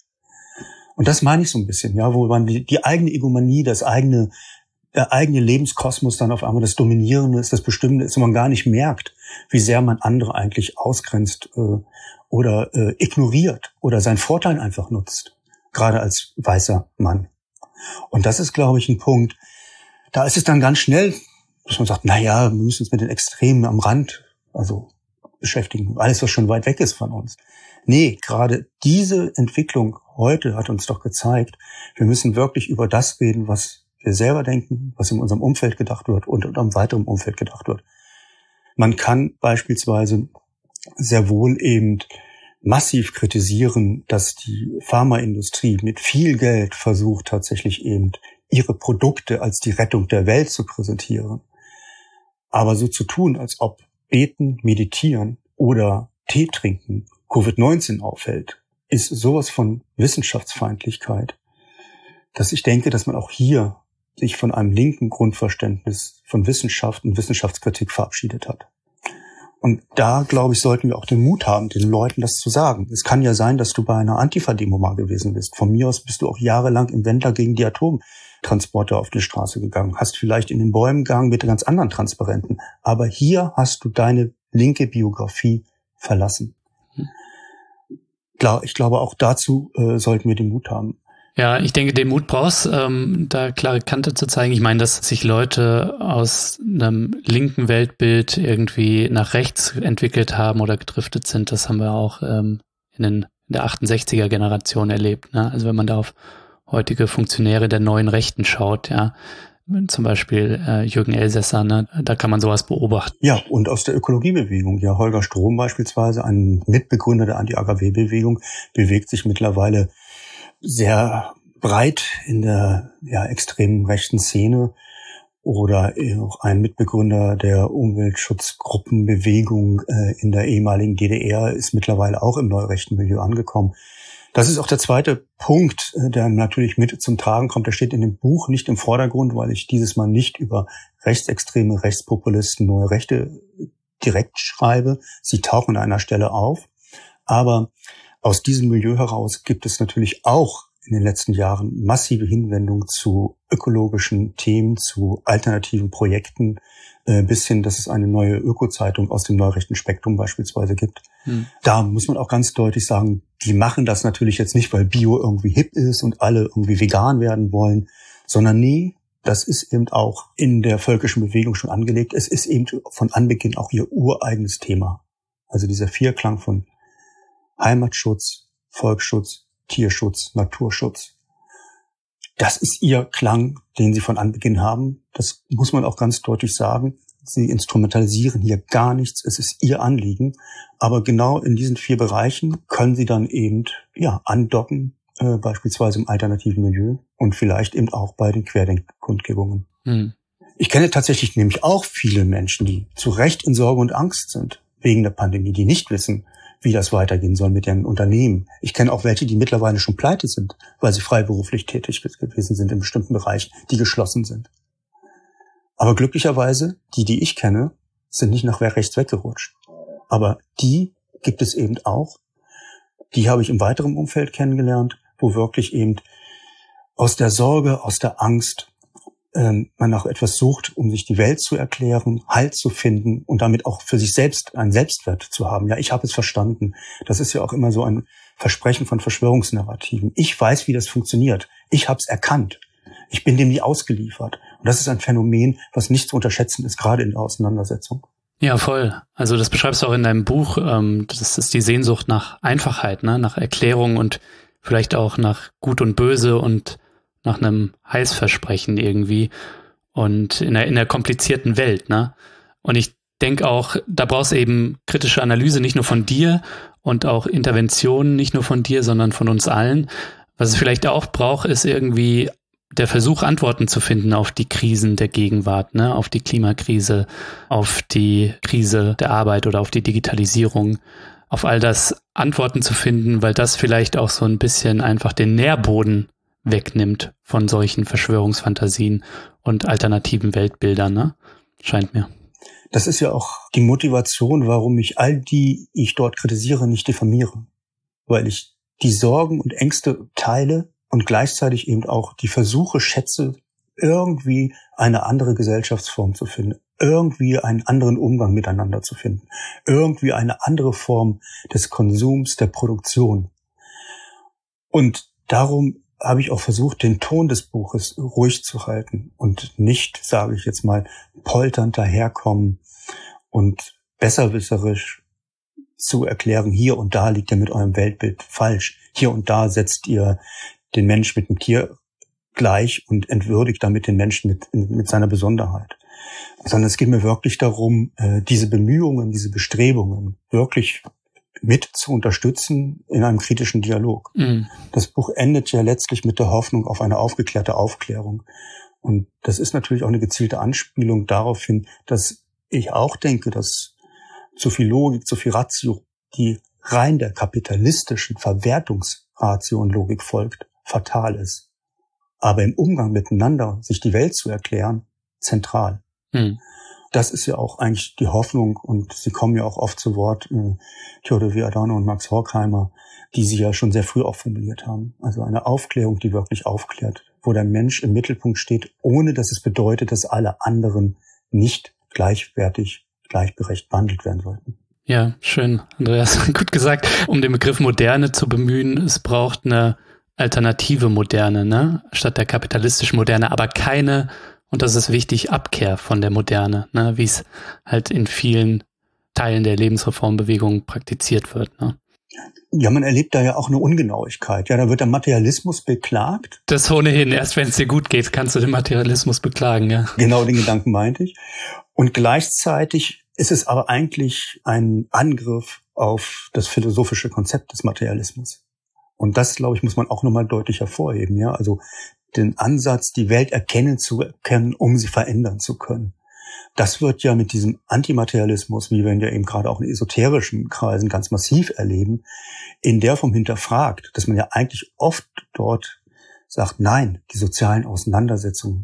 Und das meine ich so ein bisschen, ja, wo man die, die eigene Egomanie, das eigene, der eigene Lebenskosmos dann auf einmal das Dominierende ist, das Bestimmende ist und man gar nicht merkt, wie sehr man andere eigentlich ausgrenzt äh, oder äh, ignoriert oder seinen Vorteil einfach nutzt, gerade als weißer Mann. Und das ist, glaube ich, ein Punkt, da ist es dann ganz schnell, dass man sagt, na ja, wir müssen uns mit den Extremen am Rand also beschäftigen, alles, was schon weit weg ist von uns. Nee, gerade diese Entwicklung heute hat uns doch gezeigt, wir müssen wirklich über das reden, was wir selber denken, was in unserem Umfeld gedacht wird und in einem weiteren Umfeld gedacht wird. Man kann beispielsweise sehr wohl eben massiv kritisieren, dass die Pharmaindustrie mit viel Geld versucht, tatsächlich eben ihre Produkte als die Rettung der Welt zu präsentieren. Aber so zu tun, als ob Beten, Meditieren oder Tee trinken Covid neunzehn auffällt, ist sowas von Wissenschaftsfeindlichkeit, dass ich denke, dass man auch hier sich von einem linken Grundverständnis von Wissenschaft und Wissenschaftskritik verabschiedet hat. Und da, glaube ich, sollten wir auch den Mut haben, den Leuten das zu sagen. Es kann ja sein, dass du bei einer Antifa-Demo mal gewesen bist. Von mir aus bist du auch jahrelang im Wendler gegen die Atomtransporte auf die Straße gegangen, hast vielleicht in den Bäumen gegangen mit ganz anderen Transparenten. Aber hier hast du deine linke Biografie verlassen. Ich glaube, auch dazu äh, sollten wir den Mut haben. Ja, ich denke, den Mut brauchst, ähm, da klare Kante zu zeigen. Ich meine, dass sich Leute aus einem linken Weltbild irgendwie nach rechts entwickelt haben oder gedriftet sind, das haben wir auch ähm, in, den, in der achtundsechziger-Generation erlebt. Ne? Also wenn man da auf heutige Funktionäre der neuen Rechten schaut, ja, zum Beispiel äh, Jürgen Elsässer, ne, da kann man sowas beobachten. Ja, und aus der Ökologiebewegung. Ja, Holger Strom beispielsweise, ein Mitbegründer der Anti-A K W-Bewegung, bewegt sich mittlerweile sehr breit in der ja, extremen rechten Szene. Oder auch ein Mitbegründer der Umweltschutzgruppenbewegung äh, in der ehemaligen D D R ist mittlerweile auch im neurechten Milieu angekommen. Das ist auch der zweite Punkt, der natürlich mit zum Tragen kommt. Der steht in dem Buch nicht im Vordergrund, weil ich dieses Mal nicht über rechtsextreme, Rechtspopulisten, neue Rechte direkt schreibe. Sie tauchen an einer Stelle auf. Aber aus diesem Milieu heraus gibt es natürlich auch in den letzten Jahren massive Hinwendung zu ökologischen Themen, zu alternativen Projekten, äh, bis hin, dass es eine neue Öko-Zeitung aus dem neurechten Spektrum beispielsweise gibt. Hm. Da muss man auch ganz deutlich sagen, die machen das natürlich jetzt nicht, weil Bio irgendwie hip ist und alle irgendwie vegan werden wollen, sondern nee, das ist eben auch in der völkischen Bewegung schon angelegt. Es ist eben von Anbeginn auch ihr ureigenes Thema. Also dieser Vierklang von Heimatschutz, Volksschutz, Tierschutz, Naturschutz. Das ist ihr Klang, den sie von Anbeginn haben. Das muss man auch ganz deutlich sagen. Sie instrumentalisieren hier gar nichts. Es ist ihr Anliegen. Aber genau in diesen vier Bereichen können sie dann eben ja andocken, äh, beispielsweise im alternativen Milieu und vielleicht eben auch bei den Querdenkkundgebungen. Hm. Ich kenne tatsächlich nämlich auch viele Menschen, die zu Recht in Sorge und Angst sind wegen der Pandemie, die nicht wissen, wie das weitergehen soll mit ihren Unternehmen. Ich kenne auch welche, die mittlerweile schon pleite sind, weil sie freiberuflich tätig gewesen sind in bestimmten Bereichen, die geschlossen sind. Aber glücklicherweise, die, die ich kenne, sind nicht nach rechts weggerutscht. Aber die gibt es eben auch. Die habe ich im weiteren Umfeld kennengelernt, wo wirklich eben aus der Sorge, aus der Angst ähm, man nach etwas sucht, um sich die Welt zu erklären, Halt zu finden und damit auch für sich selbst einen Selbstwert zu haben. Ja, ich habe es verstanden. Das ist ja auch immer so ein Versprechen von Verschwörungsnarrativen. Ich weiß, wie das funktioniert. Ich habe es erkannt. Ich bin dem nie ausgeliefert. Und das ist ein Phänomen, was nicht zu unterschätzen ist, gerade in der Auseinandersetzung. Ja, voll. Also das beschreibst du auch in deinem Buch. Ähm, das ist die Sehnsucht nach Einfachheit, ne? Nach Erklärung und vielleicht auch nach Gut und Böse und nach einem Heilsversprechen irgendwie und in der, in der komplizierten Welt, ne? Und ich denke auch, da brauchst du eben kritische Analyse, nicht nur von dir und auch Interventionen, nicht nur von dir, sondern von uns allen. Was es vielleicht auch braucht, ist irgendwie der Versuch, Antworten zu finden auf die Krisen der Gegenwart, ne? Auf die Klimakrise, auf die Krise der Arbeit oder auf die Digitalisierung, auf all das Antworten zu finden, weil das vielleicht auch so ein bisschen einfach den Nährboden wegnimmt von solchen Verschwörungsfantasien und alternativen Weltbildern, ne? Scheint mir. Das ist ja auch die Motivation, warum ich all die, die ich dort kritisiere, nicht diffamiere. Weil ich die Sorgen und Ängste teile und gleichzeitig eben auch die Versuche schätze, irgendwie eine andere Gesellschaftsform zu finden, irgendwie einen anderen Umgang miteinander zu finden, irgendwie eine andere Form des Konsums, der Produktion. Und darum habe ich auch versucht, den Ton des Buches ruhig zu halten und nicht, sage ich jetzt mal, polternd daherkommen und besserwisserisch zu erklären, hier und da liegt ihr mit eurem Weltbild falsch. Hier und da setzt ihr den Mensch mit dem Tier gleich und entwürdigt damit den Menschen mit, mit seiner Besonderheit. Sondern es geht mir wirklich darum, diese Bemühungen, diese Bestrebungen wirklich mit zu unterstützen in einem kritischen Dialog. Mhm. Das Buch endet ja letztlich mit der Hoffnung auf eine aufgeklärte Aufklärung. Und das ist natürlich auch eine gezielte Anspielung darauf hin, dass ich auch denke, dass zu viel Logik, zu viel Ratio, die rein der kapitalistischen Verwertungsratio und Logik folgt, fatal ist. Aber im Umgang miteinander, sich die Welt zu erklären, zentral. Mhm. Das ist ja auch eigentlich die Hoffnung und sie kommen ja auch oft zu Wort, äh, Theodor W. Adorno und Max Horkheimer, die sie ja schon sehr früh auch formuliert haben. Also eine Aufklärung, die wirklich aufklärt, wo der Mensch im Mittelpunkt steht, ohne dass es bedeutet, dass alle anderen nicht gleichwertig, gleichberechtigt behandelt werden sollten. Ja, schön, Andreas, gut gesagt. Um den Begriff Moderne zu bemühen, es braucht eine alternative Moderne, ne, statt der kapitalistischen Moderne, aber keine, und das ist wichtig, Abkehr von der Moderne, ne, wie es halt in vielen Teilen der Lebensreformbewegung praktiziert wird, ne. Ja, man erlebt da ja auch eine Ungenauigkeit. Ja, da wird der Materialismus beklagt. Das ohnehin, erst wenn es dir gut geht, kannst du den Materialismus beklagen, ja. Genau, den Gedanken meinte ich. Und gleichzeitig ist es aber eigentlich ein Angriff auf das philosophische Konzept des Materialismus. Und das, glaube ich, muss man auch nochmal deutlich hervorheben, ja. Also den Ansatz, die Welt erkennen zu können, um sie verändern zu können. Das wird ja mit diesem Antimaterialismus, wie wir ihn ja eben gerade auch in esoterischen Kreisen ganz massiv erleben, in der Form hinterfragt, dass man ja eigentlich oft dort sagt, nein, die sozialen Auseinandersetzungen,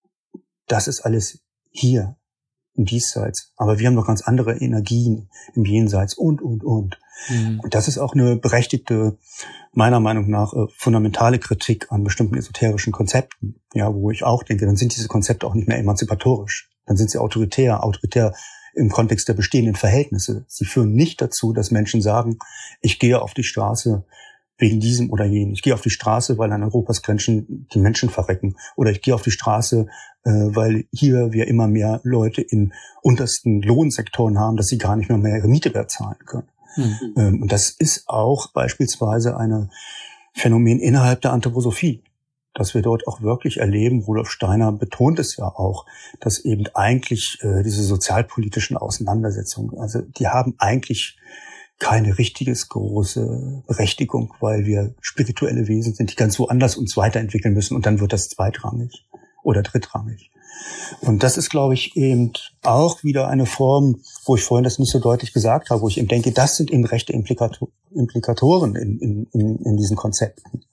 das ist alles hier im Diesseits. Aber wir haben noch ganz andere Energien im Jenseits und, und, und. Mhm. Und das ist auch eine berechtigte, meiner Meinung nach, fundamentale Kritik an bestimmten esoterischen Konzepten. Ja, wo ich auch denke, dann sind diese Konzepte auch nicht mehr emanzipatorisch. Dann sind sie autoritär, autoritär im Kontext der bestehenden Verhältnisse. Sie führen nicht dazu, dass Menschen sagen, ich gehe auf die Straße wegen diesem oder jenem. Ich gehe auf die Straße, weil an Europas Grenzen die Menschen verrecken. Oder ich gehe auf die Straße, weil hier wir immer mehr Leute in untersten Lohnsektoren haben, dass sie gar nicht mehr, mehr ihre Miete mehr zahlen können. Mhm. Und das ist auch beispielsweise ein Phänomen innerhalb der Anthroposophie, dass wir dort auch wirklich erleben, Rudolf Steiner betont es ja auch, dass eben eigentlich äh, diese sozialpolitischen Auseinandersetzungen, also die haben eigentlich keine richtiges große Berechtigung, weil wir spirituelle Wesen sind, die ganz woanders uns weiterentwickeln müssen und dann wird das zweitrangig oder drittrangig. Und das ist, glaube ich, eben auch wieder eine Form, wo ich vorhin das nicht so deutlich gesagt habe, wo ich eben denke, das sind eben rechte Implikator- Implikatoren in, in, in, in diesen Konzepten,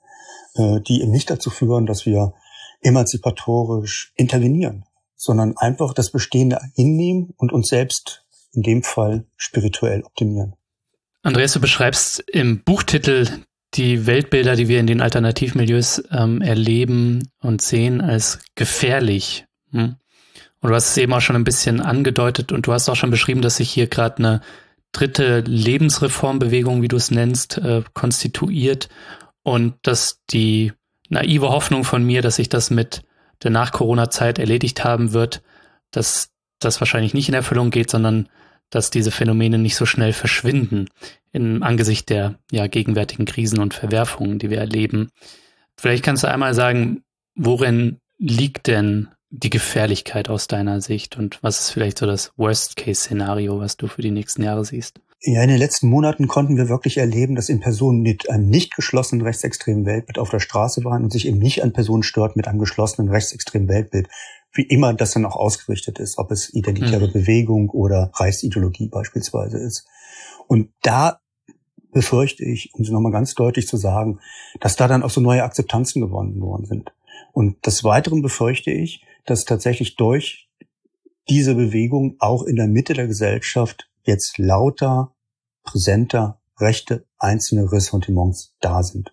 die eben nicht dazu führen, dass wir emanzipatorisch intervenieren, sondern einfach das Bestehende hinnehmen und uns selbst in dem Fall spirituell optimieren. Andreas, du beschreibst im Buchtitel die Weltbilder, die wir in den Alternativmilieus ähm, erleben und sehen, als gefährlich. Hm? Und du hast es eben auch schon ein bisschen angedeutet und du hast auch schon beschrieben, dass sich hier gerade eine dritte Lebensreformbewegung, wie du es nennst, äh, konstituiert. Und dass die naive Hoffnung von mir, dass sich das mit der Nach-Corona-Zeit erledigt haben wird, dass das wahrscheinlich nicht in Erfüllung geht, sondern dass diese Phänomene nicht so schnell verschwinden im Angesicht der ja, gegenwärtigen Krisen und Verwerfungen, die wir erleben. Vielleicht kannst du einmal sagen, worin liegt denn die Gefährlichkeit aus deiner Sicht und was ist vielleicht so das Worst-Case-Szenario, was du für die nächsten Jahre siehst? Ja, in den letzten Monaten konnten wir wirklich erleben, dass in Personen mit einem nicht geschlossenen rechtsextremen Weltbild auf der Straße waren und sich eben nicht an Personen stört mit einem geschlossenen rechtsextremen Weltbild. Wie immer das dann auch ausgerichtet ist, ob es identitäre mhm. Bewegung oder Reichsideologie beispielsweise ist. Und da befürchte ich, um es nochmal ganz deutlich zu sagen, dass da dann auch so neue Akzeptanzen gewonnen worden sind. Und des Weiteren befürchte ich, dass tatsächlich durch diese Bewegung auch in der Mitte der Gesellschaft jetzt lauter, präsenter, rechte, einzelne Ressentiments da sind.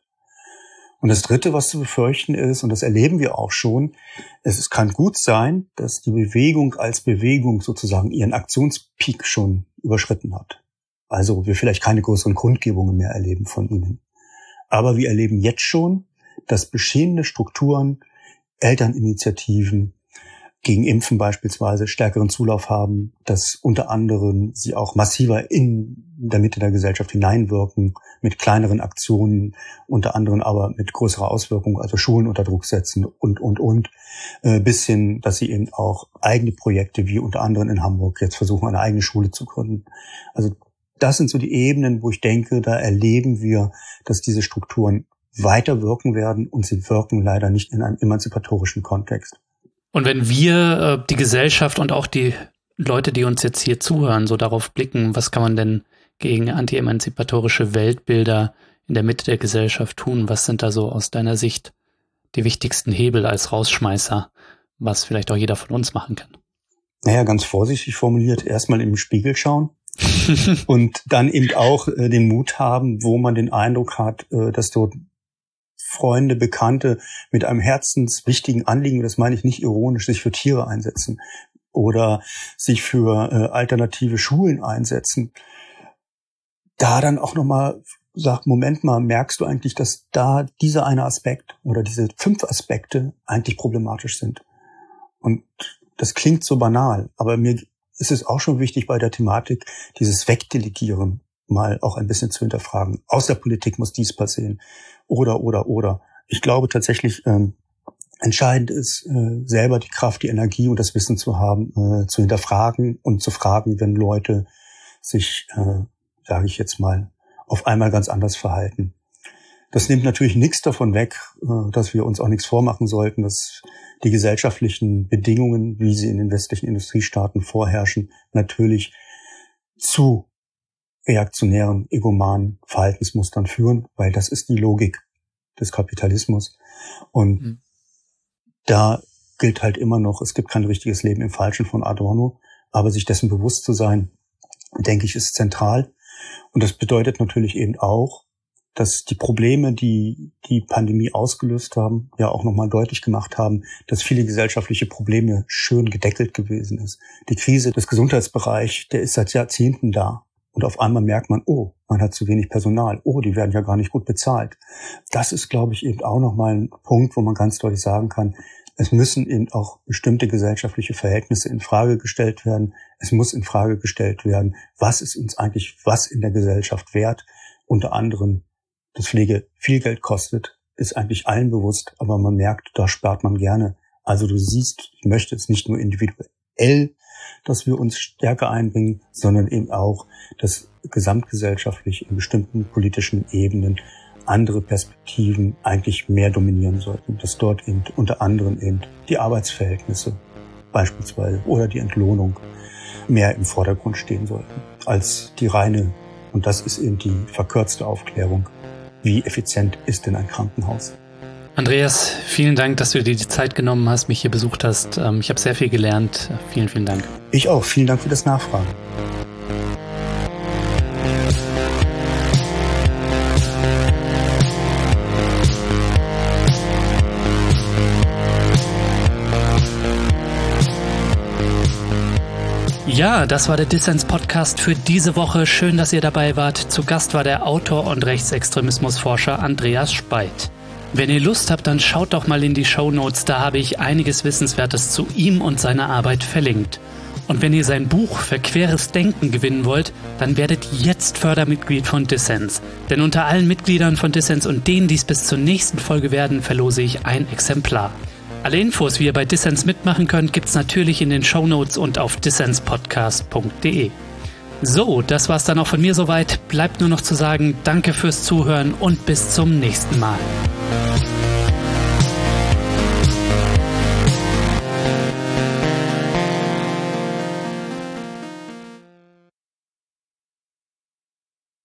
Und das Dritte, was zu befürchten ist, und das erleben wir auch schon, es, es kann gut sein, dass die Bewegung als Bewegung sozusagen ihren Aktionspeak schon überschritten hat. Also wir vielleicht keine größeren Kundgebungen mehr erleben von ihnen. Aber wir erleben jetzt schon, dass bestehende Strukturen, Elterninitiativen, gegen Impfen beispielsweise stärkeren Zulauf haben, dass unter anderem sie auch massiver in der Mitte der Gesellschaft hineinwirken, mit kleineren Aktionen, unter anderem aber mit größerer Auswirkung, also Schulen unter Druck setzen und, und, und, äh, bis hin, dass sie eben auch eigene Projekte, wie unter anderem in Hamburg, jetzt versuchen, eine eigene Schule zu gründen. Also das sind so die Ebenen, wo ich denke, da erleben wir, dass diese Strukturen weiter wirken werden und sie wirken leider nicht in einem emanzipatorischen Kontext. Und wenn wir, äh, die Gesellschaft und auch die Leute, die uns jetzt hier zuhören, so darauf blicken, was kann man denn gegen anti-emanzipatorische Weltbilder in der Mitte der Gesellschaft tun? Was sind da so aus deiner Sicht die wichtigsten Hebel als Rausschmeißer, was vielleicht auch jeder von uns machen kann? Naja, ganz vorsichtig formuliert, erstmal im Spiegel schauen und dann eben auch äh, den Mut haben, wo man den Eindruck hat, äh, dass dort Freunde, Bekannte mit einem herzenswichtigen Anliegen, das meine ich nicht ironisch, sich für Tiere einsetzen oder sich für äh, alternative Schulen einsetzen, da dann auch nochmal sage, Moment mal, merkst du eigentlich, dass da dieser eine Aspekt oder diese fünf Aspekte eigentlich problematisch sind? Und das klingt so banal, aber mir ist es auch schon wichtig bei der Thematik, dieses Wegdelegieren mal auch ein bisschen zu hinterfragen. Aus der Politik muss dies passieren. Oder, oder, oder. Ich glaube tatsächlich, ähm, entscheidend ist, äh, selber die Kraft, die Energie und das Wissen zu haben, äh, zu hinterfragen und zu fragen, wenn Leute sich, äh, sage ich jetzt mal, auf einmal ganz anders verhalten. Das nimmt natürlich nichts davon weg, äh, dass wir uns auch nichts vormachen sollten, dass die gesellschaftlichen Bedingungen, wie sie in den westlichen Industriestaaten vorherrschen, natürlich zu reaktionären, egomanen Verhaltensmustern führen, weil das ist die Logik des Kapitalismus. Und mhm. da gilt halt immer noch, es gibt kein richtiges Leben im Falschen von Adorno, aber sich dessen bewusst zu sein, denke ich, ist zentral. Und das bedeutet natürlich eben auch, dass die Probleme, die die Pandemie ausgelöst haben, ja auch nochmal deutlich gemacht haben, dass viele gesellschaftliche Probleme schön gedeckelt gewesen ist. Die Krise des Gesundheitsbereichs, der ist seit Jahrzehnten da. Und auf einmal merkt man, oh, man hat zu wenig Personal. Oh, die werden ja gar nicht gut bezahlt. Das ist, glaube ich, eben auch nochmal ein Punkt, wo man ganz deutlich sagen kann, es müssen eben auch bestimmte gesellschaftliche Verhältnisse in Frage gestellt werden. Es muss in Frage gestellt werden, was ist uns eigentlich was in der Gesellschaft wert. Unter anderem, dass Pflege viel Geld kostet, ist eigentlich allen bewusst, aber man merkt, da spart man gerne. Also du siehst, ich möchte es nicht nur individuell, dass wir uns stärker einbringen, sondern eben auch, dass gesamtgesellschaftlich in bestimmten politischen Ebenen andere Perspektiven eigentlich mehr dominieren sollten, dass dort eben unter anderem eben die Arbeitsverhältnisse beispielsweise oder die Entlohnung mehr im Vordergrund stehen sollten als die reine, und das ist eben die verkürzte Aufklärung, wie effizient ist denn ein Krankenhaus? Andreas, vielen Dank, dass du dir die Zeit genommen hast, mich hier besucht hast. Ich habe sehr viel gelernt. Vielen, vielen Dank. Ich auch. Vielen Dank für das Nachfragen. Ja, das war der Dissens-Podcast für diese Woche. Schön, dass ihr dabei wart. Zu Gast war der Autor und Rechtsextremismusforscher Andreas Speit. Wenn ihr Lust habt, dann schaut doch mal in die Shownotes, da habe ich einiges Wissenswertes zu ihm und seiner Arbeit verlinkt. Und wenn ihr sein Buch Verqueres Denken gewinnen wollt, dann werdet jetzt Fördermitglied von Dissens. Denn unter allen Mitgliedern von Dissens und denen, die es bis zur nächsten Folge werden, verlose ich ein Exemplar. Alle Infos, wie ihr bei Dissens mitmachen könnt, gibt's natürlich in den Shownotes und auf dissenspodcast punkt de. So, das war's dann auch von mir soweit. Bleibt nur noch zu sagen, danke fürs Zuhören und bis zum nächsten Mal.